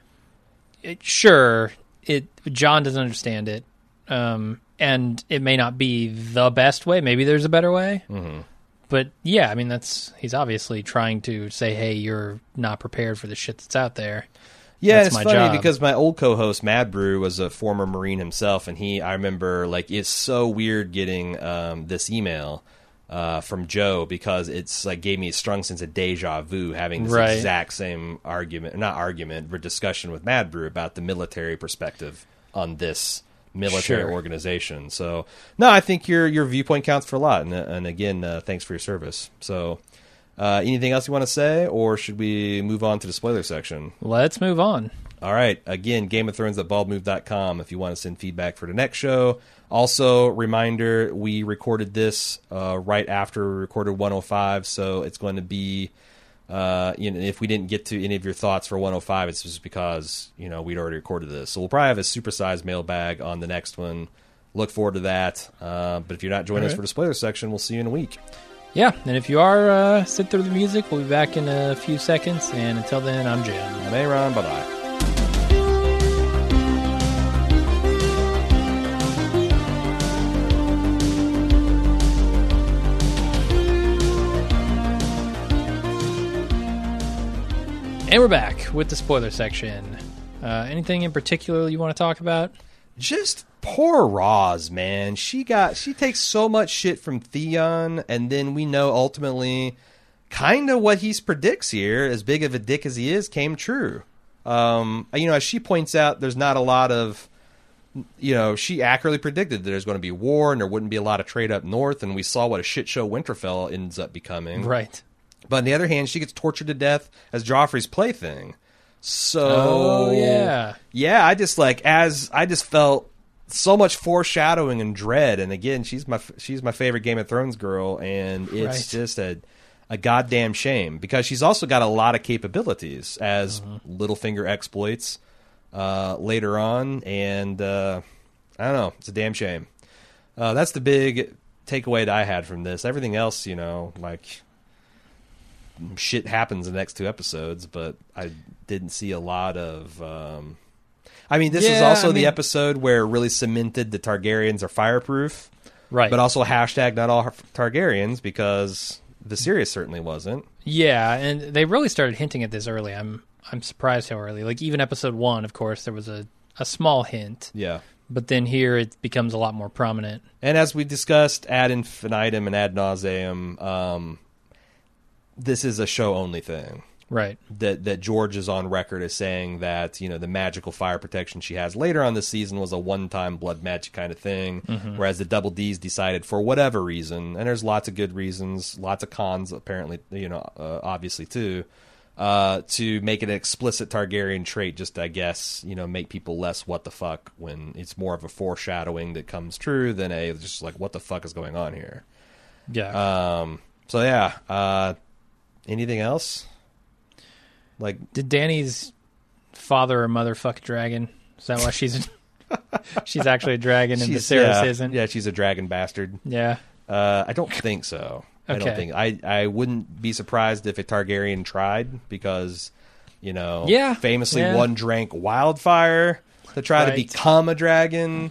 Jon doesn't understand it, and it may not be the best way. Maybe there's a better way. Mm-hmm. But yeah, I mean, he's obviously trying to say, hey, you're not prepared for the shit that's out there. Yeah, That's it's my funny job. because my old co-host Mad Brew was a former Marine himself, and I remember like it's so weird getting this email from Joe because it's like gave me a strong sense of deja vu having this Right. exact same but discussion with Mad Brew about the military perspective on this military Sure. organization. So no, I think your viewpoint counts for a lot, and again, thanks for your service. So. Anything else you want to say, or should we move on to the spoiler section? Let's move on. All right. Again, Game of Thrones at baldmove.com if you want to send feedback for the next show. Also, reminder, we recorded this right after we recorded 105, so it's going to be, if we didn't get to any of your thoughts for 105, it's just because, we'd already recorded this. So we'll probably have a supersized mailbag on the next one. Look forward to that. But if you're not joining us for the spoiler section, we'll see you in a week. Yeah, and if you are, sit through the music. We'll be back in a few seconds. And until then, I'm Jim. I'm Aaron. Bye-bye. And we're back with the spoiler section. Anything in particular you want to talk about? Just poor Roz, man. She takes so much shit from Theon, and then we know ultimately kind of what he predicts here, as big of a dick as he is, came true. As she points out, there's not a lot of, she accurately predicted that there's going to be war and there wouldn't be a lot of trade up north, and we saw what a shit show Winterfell ends up becoming. Right. But on the other hand, she gets tortured to death as Joffrey's plaything. So, Oh, yeah. Yeah, I just felt so much foreshadowing and dread. And again, she's my favorite Game of Thrones girl, and it's just a goddamn shame because she's also got a lot of capabilities as Littlefinger exploits later on, and I don't know, it's a damn shame. That's the big takeaway that I had from this. Everything else, like shit happens in the next 2 episodes, but I didn't see a lot of. This is also the episode where it really cemented the Targaryens are fireproof, Right. but also hashtag not all Targaryens because Viserys certainly wasn't. Yeah, and they really started hinting at this early. I'm surprised how early. Like even episode 1, of course, there was a small hint. Yeah. But then here it becomes a lot more prominent. And as we discussed ad infinitum and ad nauseum, this is a show-only thing. Right. That George is on record as saying that, the magical fire protection she has later on this season was a one-time blood magic kind of thing, whereas the Double D's decided for whatever reason, and there's lots of good reasons, lots of cons apparently, obviously too, to make it an explicit Targaryen trait, just I guess, make people less what the fuck when it's more of a foreshadowing that comes true than a just like what the fuck is going on here. Yeah. So yeah, anything else? Like, Did Dany's father or mother fuck a dragon? Is that why she's she's actually a dragon and Viserys isn't? Yeah, she's a dragon bastard. Yeah. I don't think so. I don't think I wouldn't be surprised if a Targaryen tried because, famously one drank wildfire to try to become a dragon.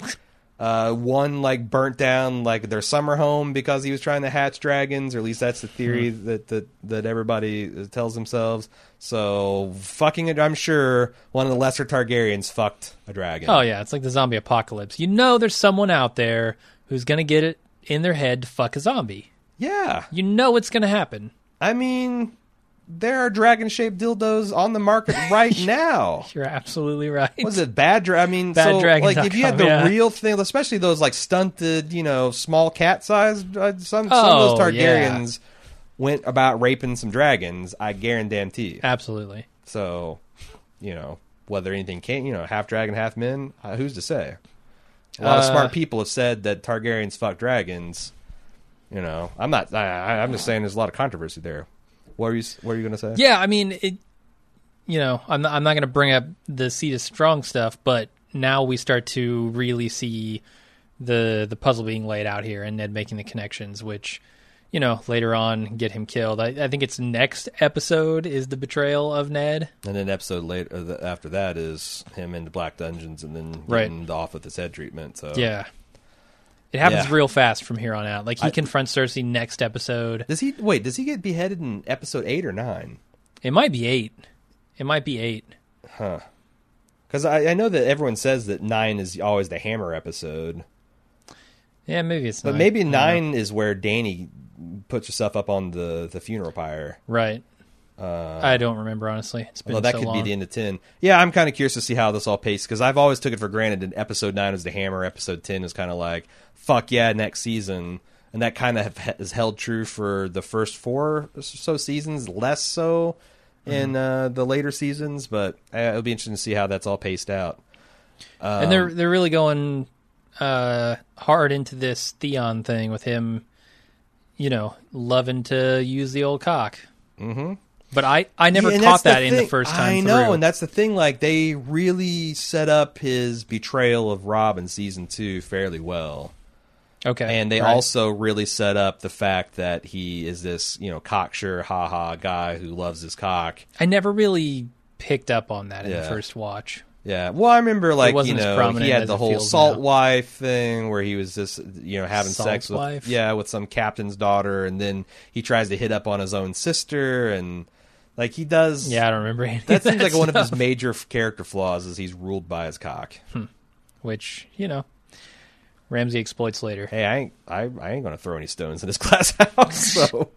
One burnt down their summer home because he was trying to hatch dragons, or at least that's the theory that everybody tells themselves. So fucking it, I'm sure one of the lesser Targaryens fucked a dragon. Oh yeah, it's like the zombie apocalypse. There's someone out there who's gonna get it in their head to fuck a zombie. Yeah. It's gonna happen. I mean, there are dragon-shaped dildos on the market right now. You're absolutely right. Was it bad? Bad Dragon.com, if you had the real thing, especially those stunted, small cat-sized, some of those Targaryens went about raping some dragons. I guarantee. Absolutely. So, whether anything came, half dragon, half men, who's to say? A lot of smart people have said that Targaryens fuck dragons. I'm not. I'm just saying there's a lot of controversy there. What are you going to say? Yeah, I mean, I'm not going to bring up the Seed is Strong stuff, but now we start to really see the puzzle being laid out here and Ned making the connections, which, later on get him killed. I think it's next episode is the betrayal of Ned. And then episode later after that is him in the Black Dungeons and then getting off with his head treatment. So yeah. It happens real fast from here on out. He confronts Cersei next episode. Does he get beheaded in episode 8 or 9? It might be 8. Huh. Because I know that everyone says that 9 is always the Hammer episode. Yeah, maybe it's not. But maybe 9 is where Danny puts herself up on the funeral pyre. Right. I don't remember, honestly. It's been Well, that so could long. be the end of 10. Yeah, I'm kind of curious to see how this all paced, because I've always took it for granted that episode 9 was the Hammer, episode 10 is kind of like, fuck yeah, next season. And that kind of has held true for the first 4 or so seasons, less so in the later seasons, but it'll be interesting to see how that's all paced out. And they're really going hard into this Theon thing with him, loving to use the old cock. Mm-hmm. But I never caught that in the first time I know, through. and that's the thing. Like, they really set up his betrayal of Robb in season 2 fairly well. Okay. And they right. also really set up the fact that he is this, cocksure, ha-ha guy who loves his cock. I never really picked up on that in the Yeah. first watch. Yeah. Well, I remember, like, wasn't as prominent he had as the it whole feels salt now. wife thing where he was just, having Salt sex with, wife? with some captain's daughter, and then he tries to hit up on his own sister, and, like, he does. Yeah, I don't remember any That of seems like one of his stuff. major character flaws is he's ruled by his cock. Which, Ramsay exploits later. Hey, I ain't gonna throw any stones in his glass house. So,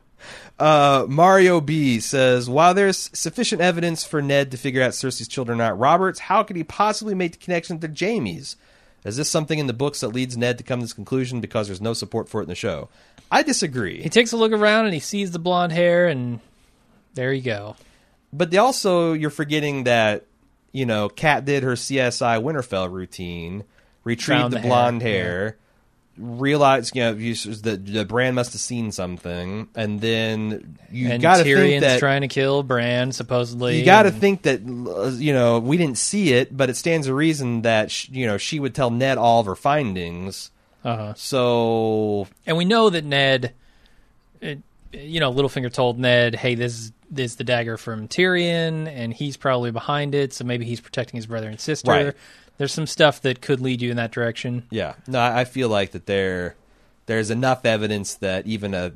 Mario B says, while there's sufficient evidence for Ned to figure out Cersei's children are not Robert's, how could he possibly make the connection to Jaime's? Is this something in the books that leads Ned to come to this conclusion because there's no support for it in the show? I disagree. He takes a look around and he sees the blonde hair, and there you go. But you're forgetting that, Kat did her CSI Winterfell routine, retrieved Found the the blonde hair, hair, realized, the Bran must have seen something, and then you And got to think Tyrion's that trying to kill Bran, supposedly. you got to and- think that we didn't see it, but it stands to reason that she would tell Ned all of her findings. Uh-huh. So And we know that Ned, Littlefinger told Ned, hey, this is the dagger from Tyrion, and he's probably behind it, so maybe he's protecting his brother and sister. Right. There's some stuff that could lead you in that direction. yeah, no, I feel like that there's enough evidence that even a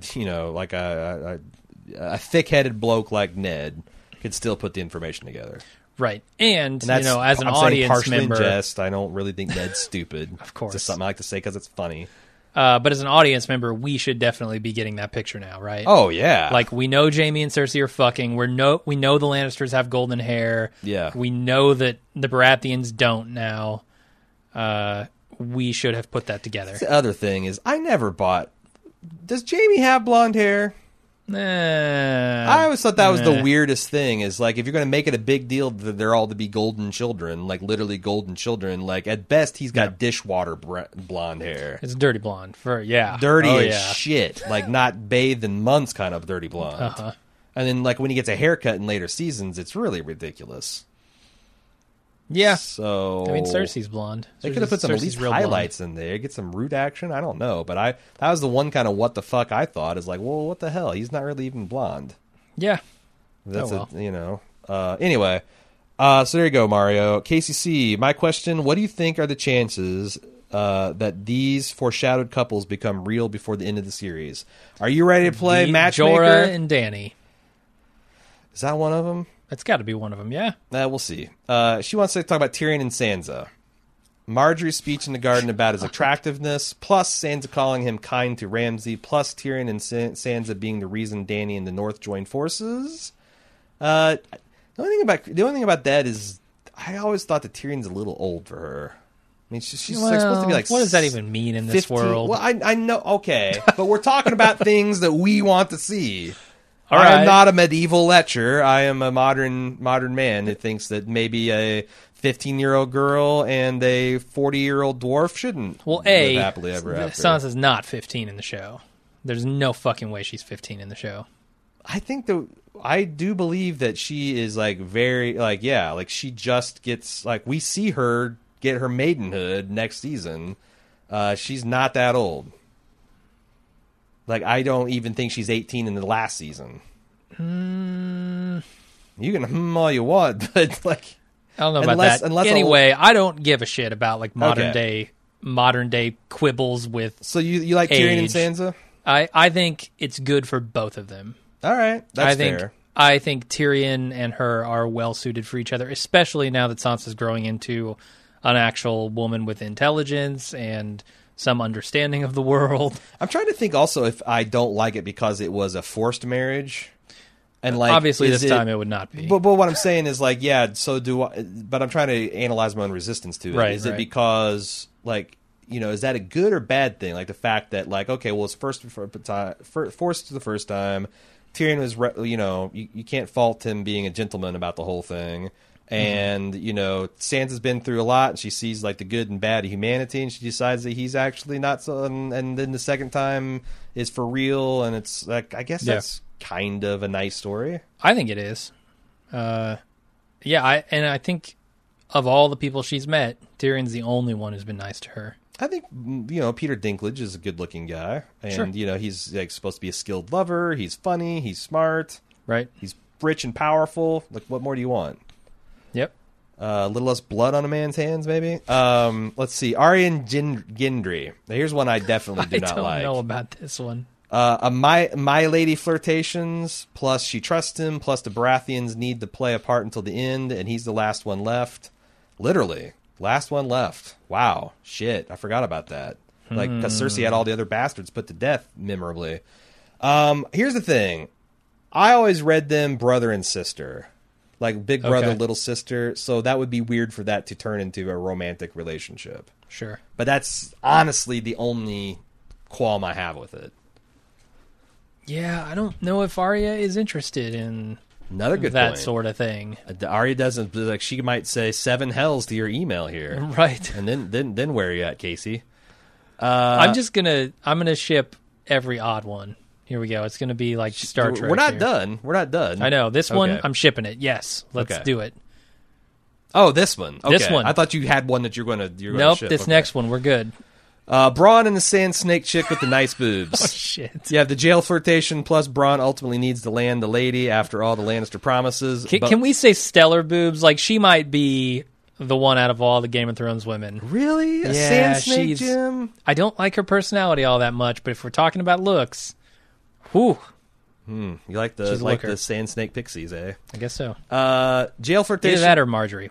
thick-headed bloke like Ned could still put the information together. Right. And And that's, as an I'm saying audience partially member, in jest. I don't really think Ned's stupid. Of course. It's just something I like to say because it's funny. but as an audience member, we should definitely be getting that picture now, right? Oh yeah, Like, we know Jaime and Cersei are fucking. We know the Lannisters have golden hair. Yeah. We know that the Baratheons don't now. We should have put that together. the other thing is I never bought. Does Jaime have blonde hair? I always thought that was the weirdest thing. Is like, if you're going to make it a big deal that they're all to be golden children, like literally golden children. Like, at best, he's got dishwater blonde hair. It's dirty blonde. Dirty Oh, as yeah. shit. Like, not bathed in months kind of dirty blonde. Uh-huh. And then, like, when he gets a haircut in later seasons, it's really ridiculous. Yeah. So I mean, Cersei's blonde. they could have put some at Cersei's least real blonde. highlights in there, get some root action. I don't know, but that was the one kind of what the fuck I thought is like, well, what the hell? He's not really even blonde. Yeah. That's Oh, anyway. So there you go, Mario. KCC, my question: what do you think are the chances that these foreshadowed couples become real before the end of the series? Are you ready to play Matchmaker? Jorah and Dany. Is that one of them? That's got to be one of them, yeah. We'll see. She wants to talk about Tyrion and Sansa. Marjorie's speech in the garden about his attractiveness, plus Sansa calling him kind to Ramsay, plus Tyrion and Sansa being the reason Dany and the North joined forces. The only thing about that is I always thought that Tyrion's a little old for her. I mean, she's like supposed to be like. What does that even mean in this 15. world? Well, I know, okay, but we're talking about things that we want to see. All I am right. not a medieval lecher. I am a modern man who thinks that maybe a 15-year-old girl and a 40-year-old dwarf shouldn't Well, live happily ever after. Sansa's not 15 in the show. There's no fucking way she's 15 in the show. I do believe that she is like very like she just gets like we see her get her maidenhood next season. She's not that old. Like, I don't even think she's 18 in the last season. You can all you want, but like, I don't know about that. Anyway, I don't give a shit about like modern day quibbles with. So you like Tyrion and Age. Sansa? I think it's good for both of them. All right, that's I think fair. I think Tyrion and her are well suited for each other, especially now that Sansa's growing into an actual woman with intelligence and some understanding of the world. I'm trying to think also if I don't like it because it was a forced marriage. And like, obviously this time it would not be. But what I'm saying is like, yeah, so do I, but I'm trying to analyze my own resistance to it. Right, is it because like, you know, is that a good or bad thing? Like the fact that like, okay, well, it's forced for the first time. Tyrion was, you know, you can't fault him being a gentleman about the whole thing. And, you know, Sansa's been through a lot, and she sees, like, the good and bad of humanity, and she decides that he's actually not so, and then the second time is for real, and it's, like, I guess that's kind of a nice story. I think it is. I think of all the people she's met, Tyrion's the only one who's been nice to her. I think, you know, Peter Dinklage is a good-looking guy, and, sure. you know, he's, like, supposed to be a skilled lover, he's funny, he's smart. Right. He's rich and powerful. Like, what more do you want? Yep. A little less blood on a man's hands, maybe. Let's see. Arya Gendry. Now, here's one I definitely do not like. I don't know about this one. My Lady flirtations, plus she trusts him, plus the Baratheons need to play a part until the end, and he's the last one left. Literally. Last one left. Wow. Shit. I forgot about that. Like, because Cersei had all the other bastards put to death memorably. Here's the thing. I always read them brother and sister. Like big brother, little sister. So that would be weird for that to turn into a romantic relationship. Sure. But that's honestly the only qualm I have with it. Yeah, I don't know if Arya is interested in Another good that point. Sort of thing. Arya doesn't, like, she might say 7 hells to your email here. Right. And then where are you at, Casey? I'm gonna ship every odd one. Here we go. It's going to be like Star Trek. We're not done. We're not done. I know. This one, Okay. I'm shipping it. Yes. Let's do it. Oh, this one. Okay. This one. I thought you had one that you're going to Nope, ship. this Okay. next one. We're good. Bronn and the Sand Snake chick with the nice boobs. Oh, shit. You have the jail flirtation, plus Bronn ultimately needs to land the lady after all the Lannister promises. Can we say stellar boobs? Like, she might be the one out of all the Game of Thrones women. Really? A Yeah, Sand Snake, she's- Jim? I don't like her personality all that much, but if we're talking about looks, whew, You like She's a looker. the Sand Snake pixies, eh? I guess so. Jail flirtation. Either that or Marjorie.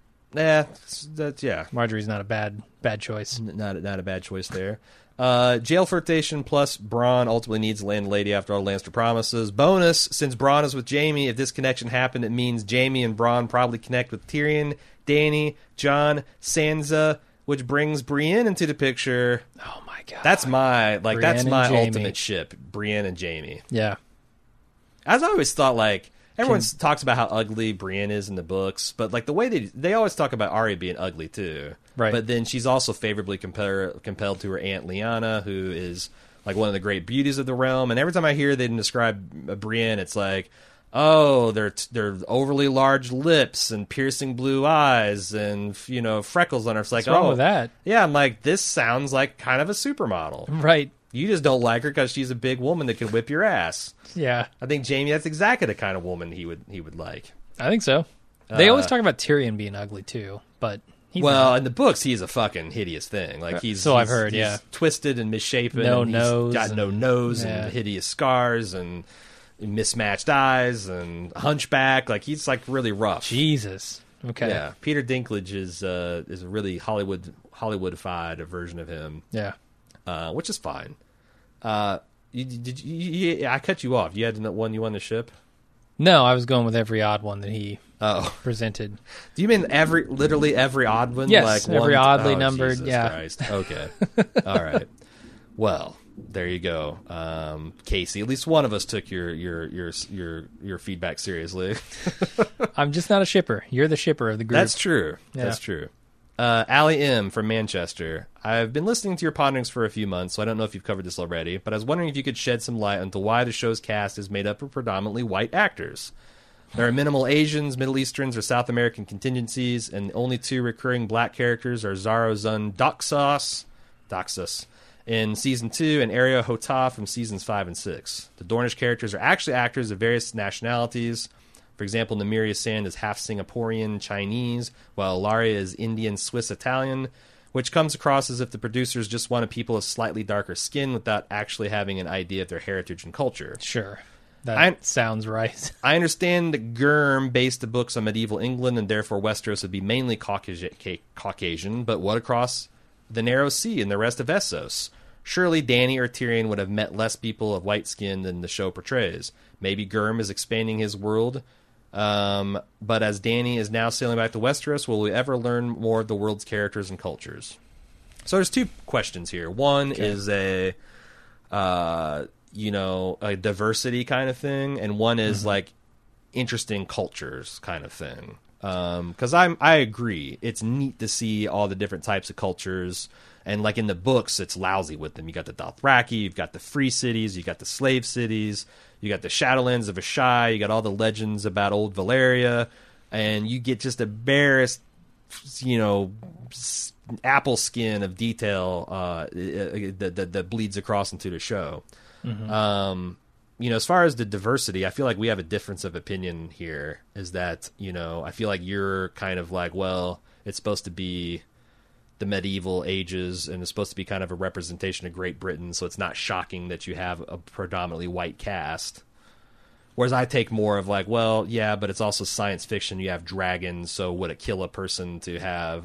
Yeah. Marjorie's not a bad choice. Not a bad choice there. Jail flirtation plus Bronn ultimately needs to land the lady after all Lannister promises. Bonus, since Bronn is with Jaime, if this connection happened, it means Jaime and Bronn probably connect with Tyrion, Dany, Jon, Sansa, which brings Brienne into the picture. Oh my god. That's my Brienne and Jaime. ultimate ship, Brienne and Jaime. Yeah. As I always thought, like, everyone talks about how ugly Brienne is in the books, but like the way they always talk about Arya being ugly too. Right. But then she's also favorably compelled to her aunt Lyanna, who is like one of the great beauties of the realm. And every time I hear they describe Brienne, it's like, oh, they're overly large lips and piercing blue eyes and, you know, freckles on her. It's like, What's wrong with that? Yeah, I'm like, this sounds like kind of a supermodel. Right. You just don't like her because she's a big woman that can whip your ass. Yeah. I think Jaime, that's exactly the kind of woman he would like. I think so. They always talk about Tyrion being ugly too, but he's not. In the books, he's a fucking hideous thing. Like I've heard, he's yeah. twisted and misshapen. No and nose got no and- nose yeah. and hideous scars and mismatched eyes and hunchback. Like he's like really rough. Jesus. Okay. Yeah, Peter Dinklage is a really Hollywoodified version of him. Yeah. Which is fine. I cut you off. You had one you wanted to ship? No, I was going with every odd one that he Oh, presented. do you mean literally every odd one? Yes, like every oddly numbered, Jesus yeah. Christ. Okay. All right. Well, there you go, Casey. At least one of us took your feedback seriously. I'm just not a shipper. You're the shipper of the group. That's true. Yeah. That's true. Allie M. from Manchester. I've been listening to your ponderings for a few months, so I don't know if you've covered this already, but I was wondering if you could shed some light onto why the show's cast is made up of predominantly white actors. There are minimal Asians, Middle Easterns, or South American contingencies, and the only 2 recurring black characters are Zaro Zun Doxus in Season 2 and Arya Hota from Seasons 5 and 6. The Dornish characters are actually actors of various nationalities. For example, Nymeria Sand is half Singaporean Chinese, while Ilaria is Indian Swiss Italian, which comes across as if the producers just wanted people of slightly darker skin without actually having an idea of their heritage and culture. Sure. That sounds right. I understand that Gurm based the books on medieval England, and therefore Westeros would be mainly Caucasian, but what across the Narrow Sea and the rest of Essos? Surely Dany or Tyrion would have met less people of white skin than the show portrays. Maybe Gurm is expanding his world, but as Dany is now sailing back to Westeros, will we ever learn more of the world's characters and cultures? So there's two questions here. One is a diversity kind of thing, and one is like interesting cultures kind of thing. Because I agree, it's neat to see all the different types of cultures, and like in the books, it's lousy with them. You got the Dothraki, you've got the free cities, you got the slave cities, you got the Shadowlands of Ashai, you got all the legends about old Valyria, and you get just the barest, apple skin of detail that bleeds across into the show. As far as the diversity, I feel like we have a difference of opinion here. Is that, I feel like you're kind of like, well, it's supposed to be the medieval ages and it's supposed to be kind of a representation of Great Britain, so it's not shocking that you have a predominantly white cast. Whereas I take more of like, well, yeah, but it's also science fiction. You have dragons, so would it kill a person to have,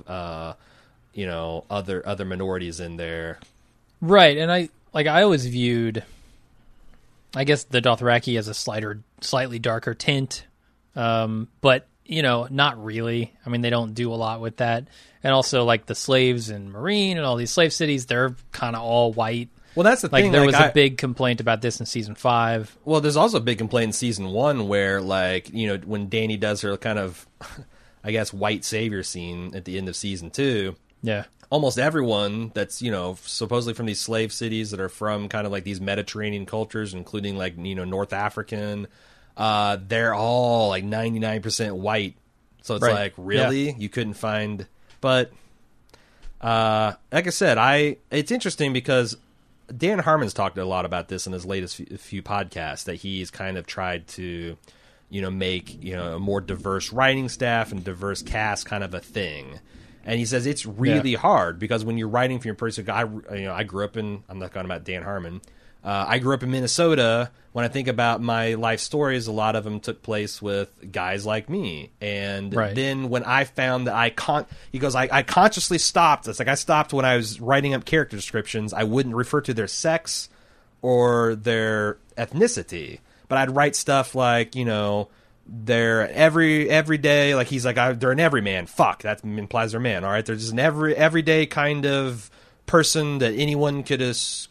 other minorities in there? Right, and I always viewed, I guess, the Dothraki as a slightly darker tint, but not really. I mean, they don't do a lot with that. And also, like the slaves in Meereen and all these slave cities, they're kind of all white. Well, that's the thing. There was a big complaint about this in season 5. Well, there's also a big complaint in season 1 where, when Dany does her kind of, I guess, white savior scene at the end of season 2. Yeah. Almost everyone that's, supposedly from these slave cities that are from kind of like these Mediterranean cultures, including like, North African, they're all like 99% white. So it's like, really? Yeah. You couldn't find... But, like I said, it's interesting because Dan Harmon's talked a lot about this in his latest few podcasts, that he's kind of tried to, make, a more diverse writing staff and diverse cast kind of a thing. And he says it's really hard because when you're writing for your person, I grew up in, I'm not talking about Dan Harmon, I grew up in Minnesota. When I think about my life stories, a lot of them took place with guys like me. And then when I found that I consciously stopped. It's like I stopped when I was writing up character descriptions. I wouldn't refer to their sex or their ethnicity, but I'd write stuff like, they're every day, like he's like, they're an everyman. Fuck, that implies they're a man. All right, they're just an everyday kind of person that anyone could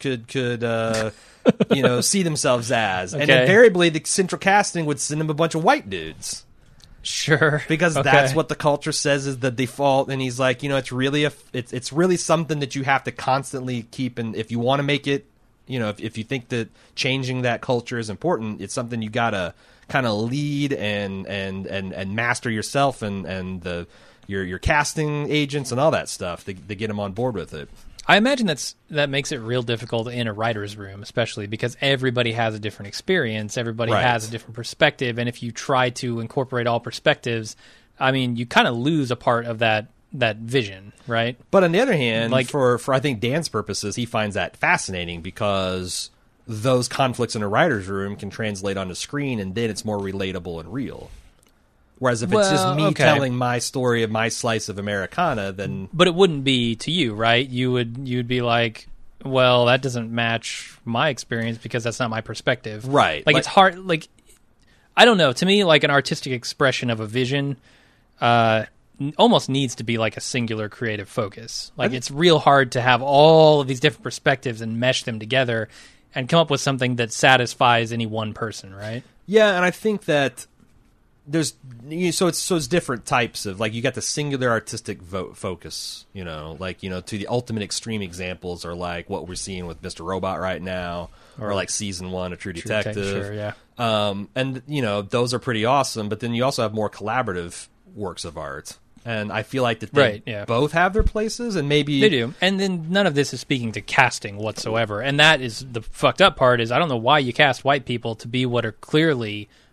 see themselves as. And invariably the central casting would send him a bunch of white dudes. Sure. Because that's what the culture says is the default. And he's like, it's really it's really something that you have to constantly keep. And if you want to make it, if you think that changing that culture is important, it's something you gotta kind of lead and master yourself and your casting agents and all that stuff to get them on board with it. I imagine that makes it real difficult in a writer's room, especially because everybody has a different experience, everybody has a different perspective, and if you try to incorporate all perspectives, I mean, you kind of lose a part of that vision, right? But on the other hand, for I think Dan's purposes, he finds that fascinating because those conflicts in a writer's room can translate onto screen, and then it's more relatable and real. Whereas if it's just me telling my story of my slice of Americana, then... But it wouldn't be to you, right? You'd be like, well, that doesn't match my experience because that's not my perspective. Right. Like it's hard, like, I don't know. To me, like an artistic expression of a vision almost needs to be like a singular creative focus. Like it's real hard to have all of these different perspectives and mesh them together and come up with something that satisfies any one person, right? Yeah, and I think that there's it's different types of, like, you got the singular artistic focus, to the ultimate extreme examples are like what we're seeing with Mr. Robot right now, or like season 1 of True Detective. Sure, yeah. And those are pretty awesome, but then you also have more collaborative works of art. And I feel like that they both have their places, and maybe they do. And then none of this is speaking to casting whatsoever. And that is the fucked up part. Is I don't know why you cast white people to be what are clearly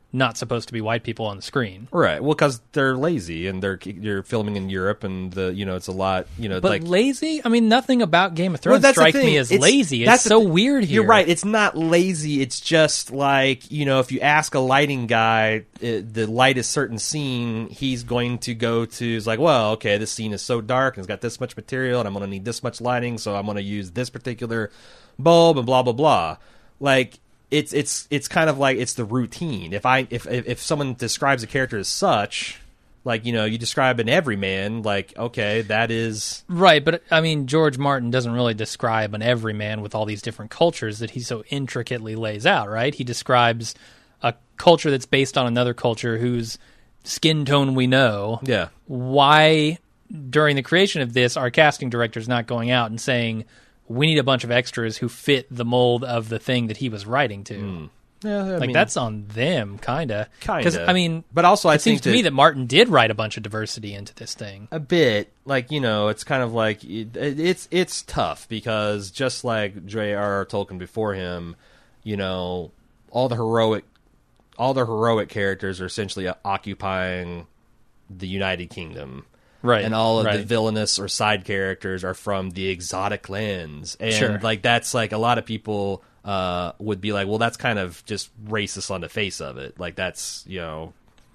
not supposed to be white people on the screen. Right. Well, because they're lazy and you're filming in Europe and it's a lot, But like lazy? I mean, nothing about Game of Thrones that's the strikes thing. me as It's- lazy. that's It's the so th- weird here. You're right. It's not lazy. It's just like, if you ask a lighting guy, the light a certain scene, he's going to go to, it's like, well, okay, this scene is so dark and it's got this much material and I'm going to need this much lighting, so I'm going to use this particular bulb and blah, blah, blah. Like, it's kind of like it's the routine. If someone describes a character as such, like, you describe an everyman, like, okay, that is Right, but I mean, George Martin doesn't really describe an everyman with all these different cultures that he so intricately lays out, right? He describes a culture that's based on another culture whose skin tone we know. yeah. Why, during the creation of this, our casting director's not going out and saying, we need a bunch of extras who fit the mold of the thing that he was writing to. Yeah, I mean, That's on them, kind of. Kinda. I mean, but also I it seems think to me that Martin did write a bunch of diversity into this thing. a bit, like, it's kind of like it's tough because just like J.R.R. Tolkien before him, all the heroic characters are essentially occupying the United Kingdom. Right. And all of the right. villainous or side characters are from the exotic lands. And Sure. like that's like a lot of people would be like, well, that's kind of just racist on the face of it. Like that's, there's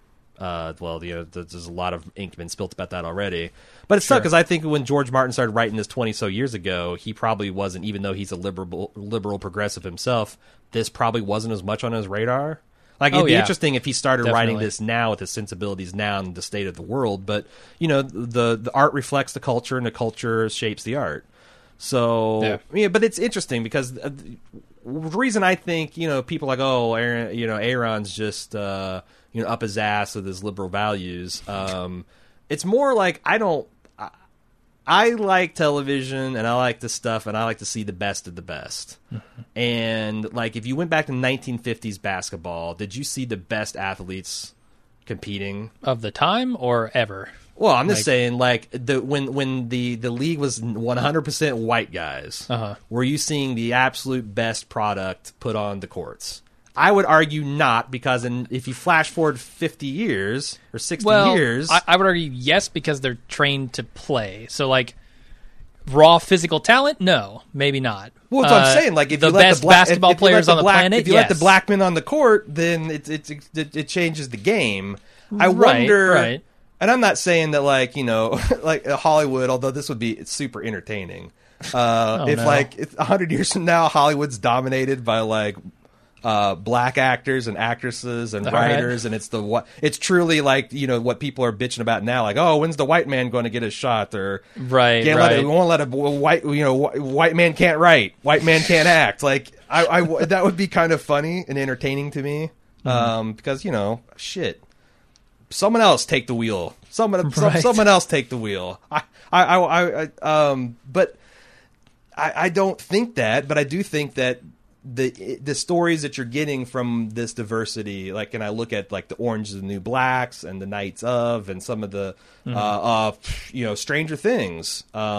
a lot of ink been spilt about that already. But it's tough because I think when George Martin started writing this 20 years ago, he probably wasn't, even though he's a liberal progressive himself, this probably wasn't as much on his radar. Like, it'd be interesting if he started writing Definitely. this now with his sensibilities now and the state of the world. But, the art reflects the culture and the culture shapes the art. So, but it's interesting because the reason I think, people like, oh, Aaron, Aaron's just, up his ass with his liberal values. It's more like I like television and I like this stuff and I like to see the best of the best. And like if you went back to 1950s basketball, did you see the best athletes competing Of the time or ever? Well, I'm just saying, like when the league was 100% white guys, were you seeing the absolute best product put on the courts? I would argue not, because if you flash forward 50 years or 60 years, I would argue yes, because they're trained to play. So like raw physical talent, no, maybe not. well, that's what I'm saying. Like if the you let best the black, basketball if you let players the on the black, planet, if you let the black men on the court, then it changes the game. I wonder. Right. And I'm not saying that, like, like Hollywood, although this would be super entertaining. If 100 years from now, Hollywood's dominated by like black actors and actresses and writers, and it's truly like what people are bitching about now, like, oh, when's the white man going to get a shot? Or we won't let a white man can't write, white man can't act. Like I that would be kind of funny and entertaining to me, because shit. Someone else take the wheel. Someone else take the wheel. But I don't think that. But I do think that the stories that you're getting from this diversity, like, and I look at like the Orange is the New Blacks and the Knights of, and some of the Stranger Things.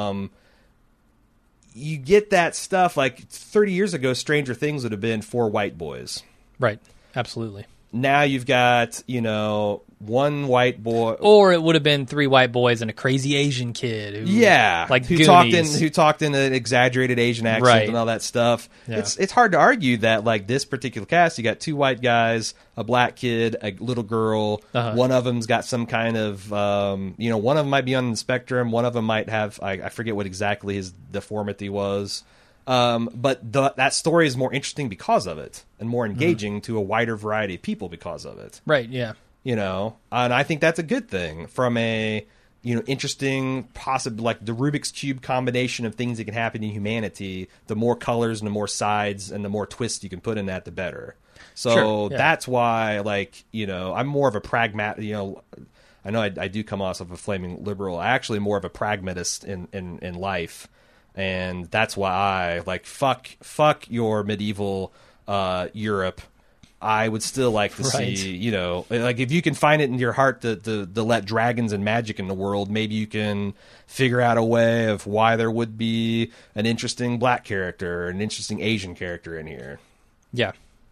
You get that stuff. Like 30 years ago, Stranger Things would have been 4 white boys. Right. Absolutely. Now you've got, one white boy, or it would have been 3 white boys and a crazy Asian kid who, who talked in an exaggerated Asian accent and all that stuff. Yeah. It's hard to argue that, like, this particular cast, you got 2 white guys, a black kid, a little girl. One of them's got some kind of one of them might be on the spectrum, one of them might have I forget what exactly his deformity was. But that story is more interesting because of it, and more engaging to a wider variety of people because of it. Right. Yeah. And I think that's a good thing from a, interesting, possible, like the Rubik's Cube combination of things that can happen in humanity. The more colors and the more sides and the more twists you can put in that, the better. So that's why, like, I'm more of a pragmatic, I know I do come off of a flaming liberal. I actually more of a pragmatist in life. And that's why I like fuck your medieval Europe. I would still like to see, like if you can find it in your heart to let dragons and magic in the world, maybe you can figure out a way of why there would be an interesting black character, an interesting Asian character in here. Yeah.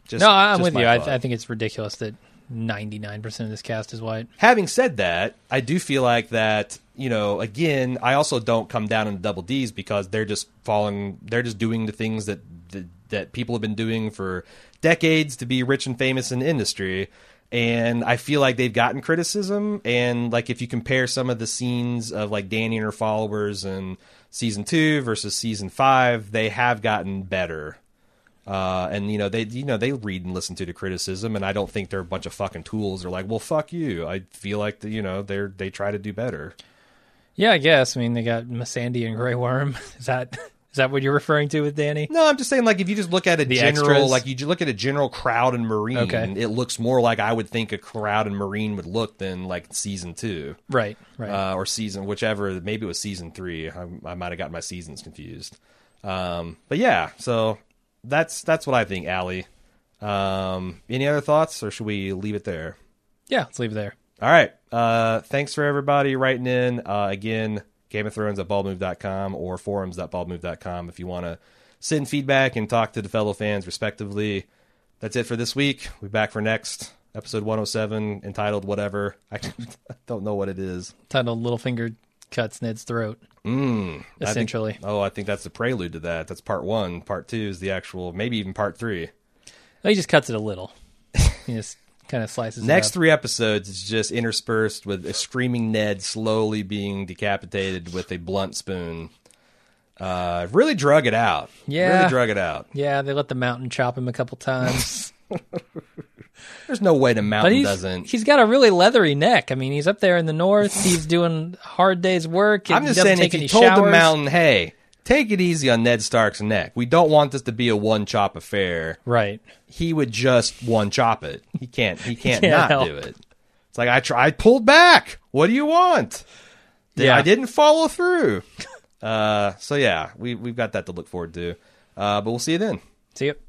No, I'm with you. I think it's ridiculous that 99% of this cast is white. Having said that, I do feel like that, again, I also don't come down on double D's because they're just doing the things that people have been doing for decades to be rich and famous in the industry. And I feel like they've gotten criticism. And like if you compare some of the scenes of like Dany and her followers in season 2 versus season 5, they have gotten better. And they read and listen to the criticism, and I don't think they're a bunch of fucking tools. They're like, well, fuck you. I feel like they try to do better. Yeah, I guess. I mean, they got Missandei and Grey Worm. Is that what you're referring to with Dany? No, I'm just saying, like, if you just look at you look at a general Crowd and Marine, it looks more like I would think a Crowd and Marine would look than like season 2, right, or season whichever. Maybe it was season 3. I might have gotten my seasons confused. But yeah, so. That's what I think, Allie. Any other thoughts, or should we leave it there? Yeah, let's leave it there. All right. Thanks for everybody writing in. Again, Game of Thrones at baldmove.com or forums.baldmove.com if you want to send feedback and talk to the fellow fans respectively. That's it for this week. We'll be back for next episode 107, entitled whatever. I don't know what it is. Titled Littlefinger Cuts Ned's Throat. Essentially. I think that's the prelude to that. That's part 1. Part 2 is the actual, maybe even part 3. He just cuts it a little. He just kind of slices it Next up. 3 episodes is just interspersed with a screaming Ned slowly being decapitated with a blunt spoon. Really drug it out. Yeah. Really drug it out. Yeah, they let the mountain chop him a couple times. There's no way the mountain doesn't. He's got a really leathery neck. I mean, he's up there in the north. He's doing a hard day's work. I'm just saying, if you told the mountain, hey, take it easy on Ned Stark's neck. We don't want this to be a one-chop affair. Right. He would just one-chop it. He can't not do it. It's like, I pulled back. What do you want? I didn't follow through. So yeah, we've got that to look forward to. But we'll see you then. See you.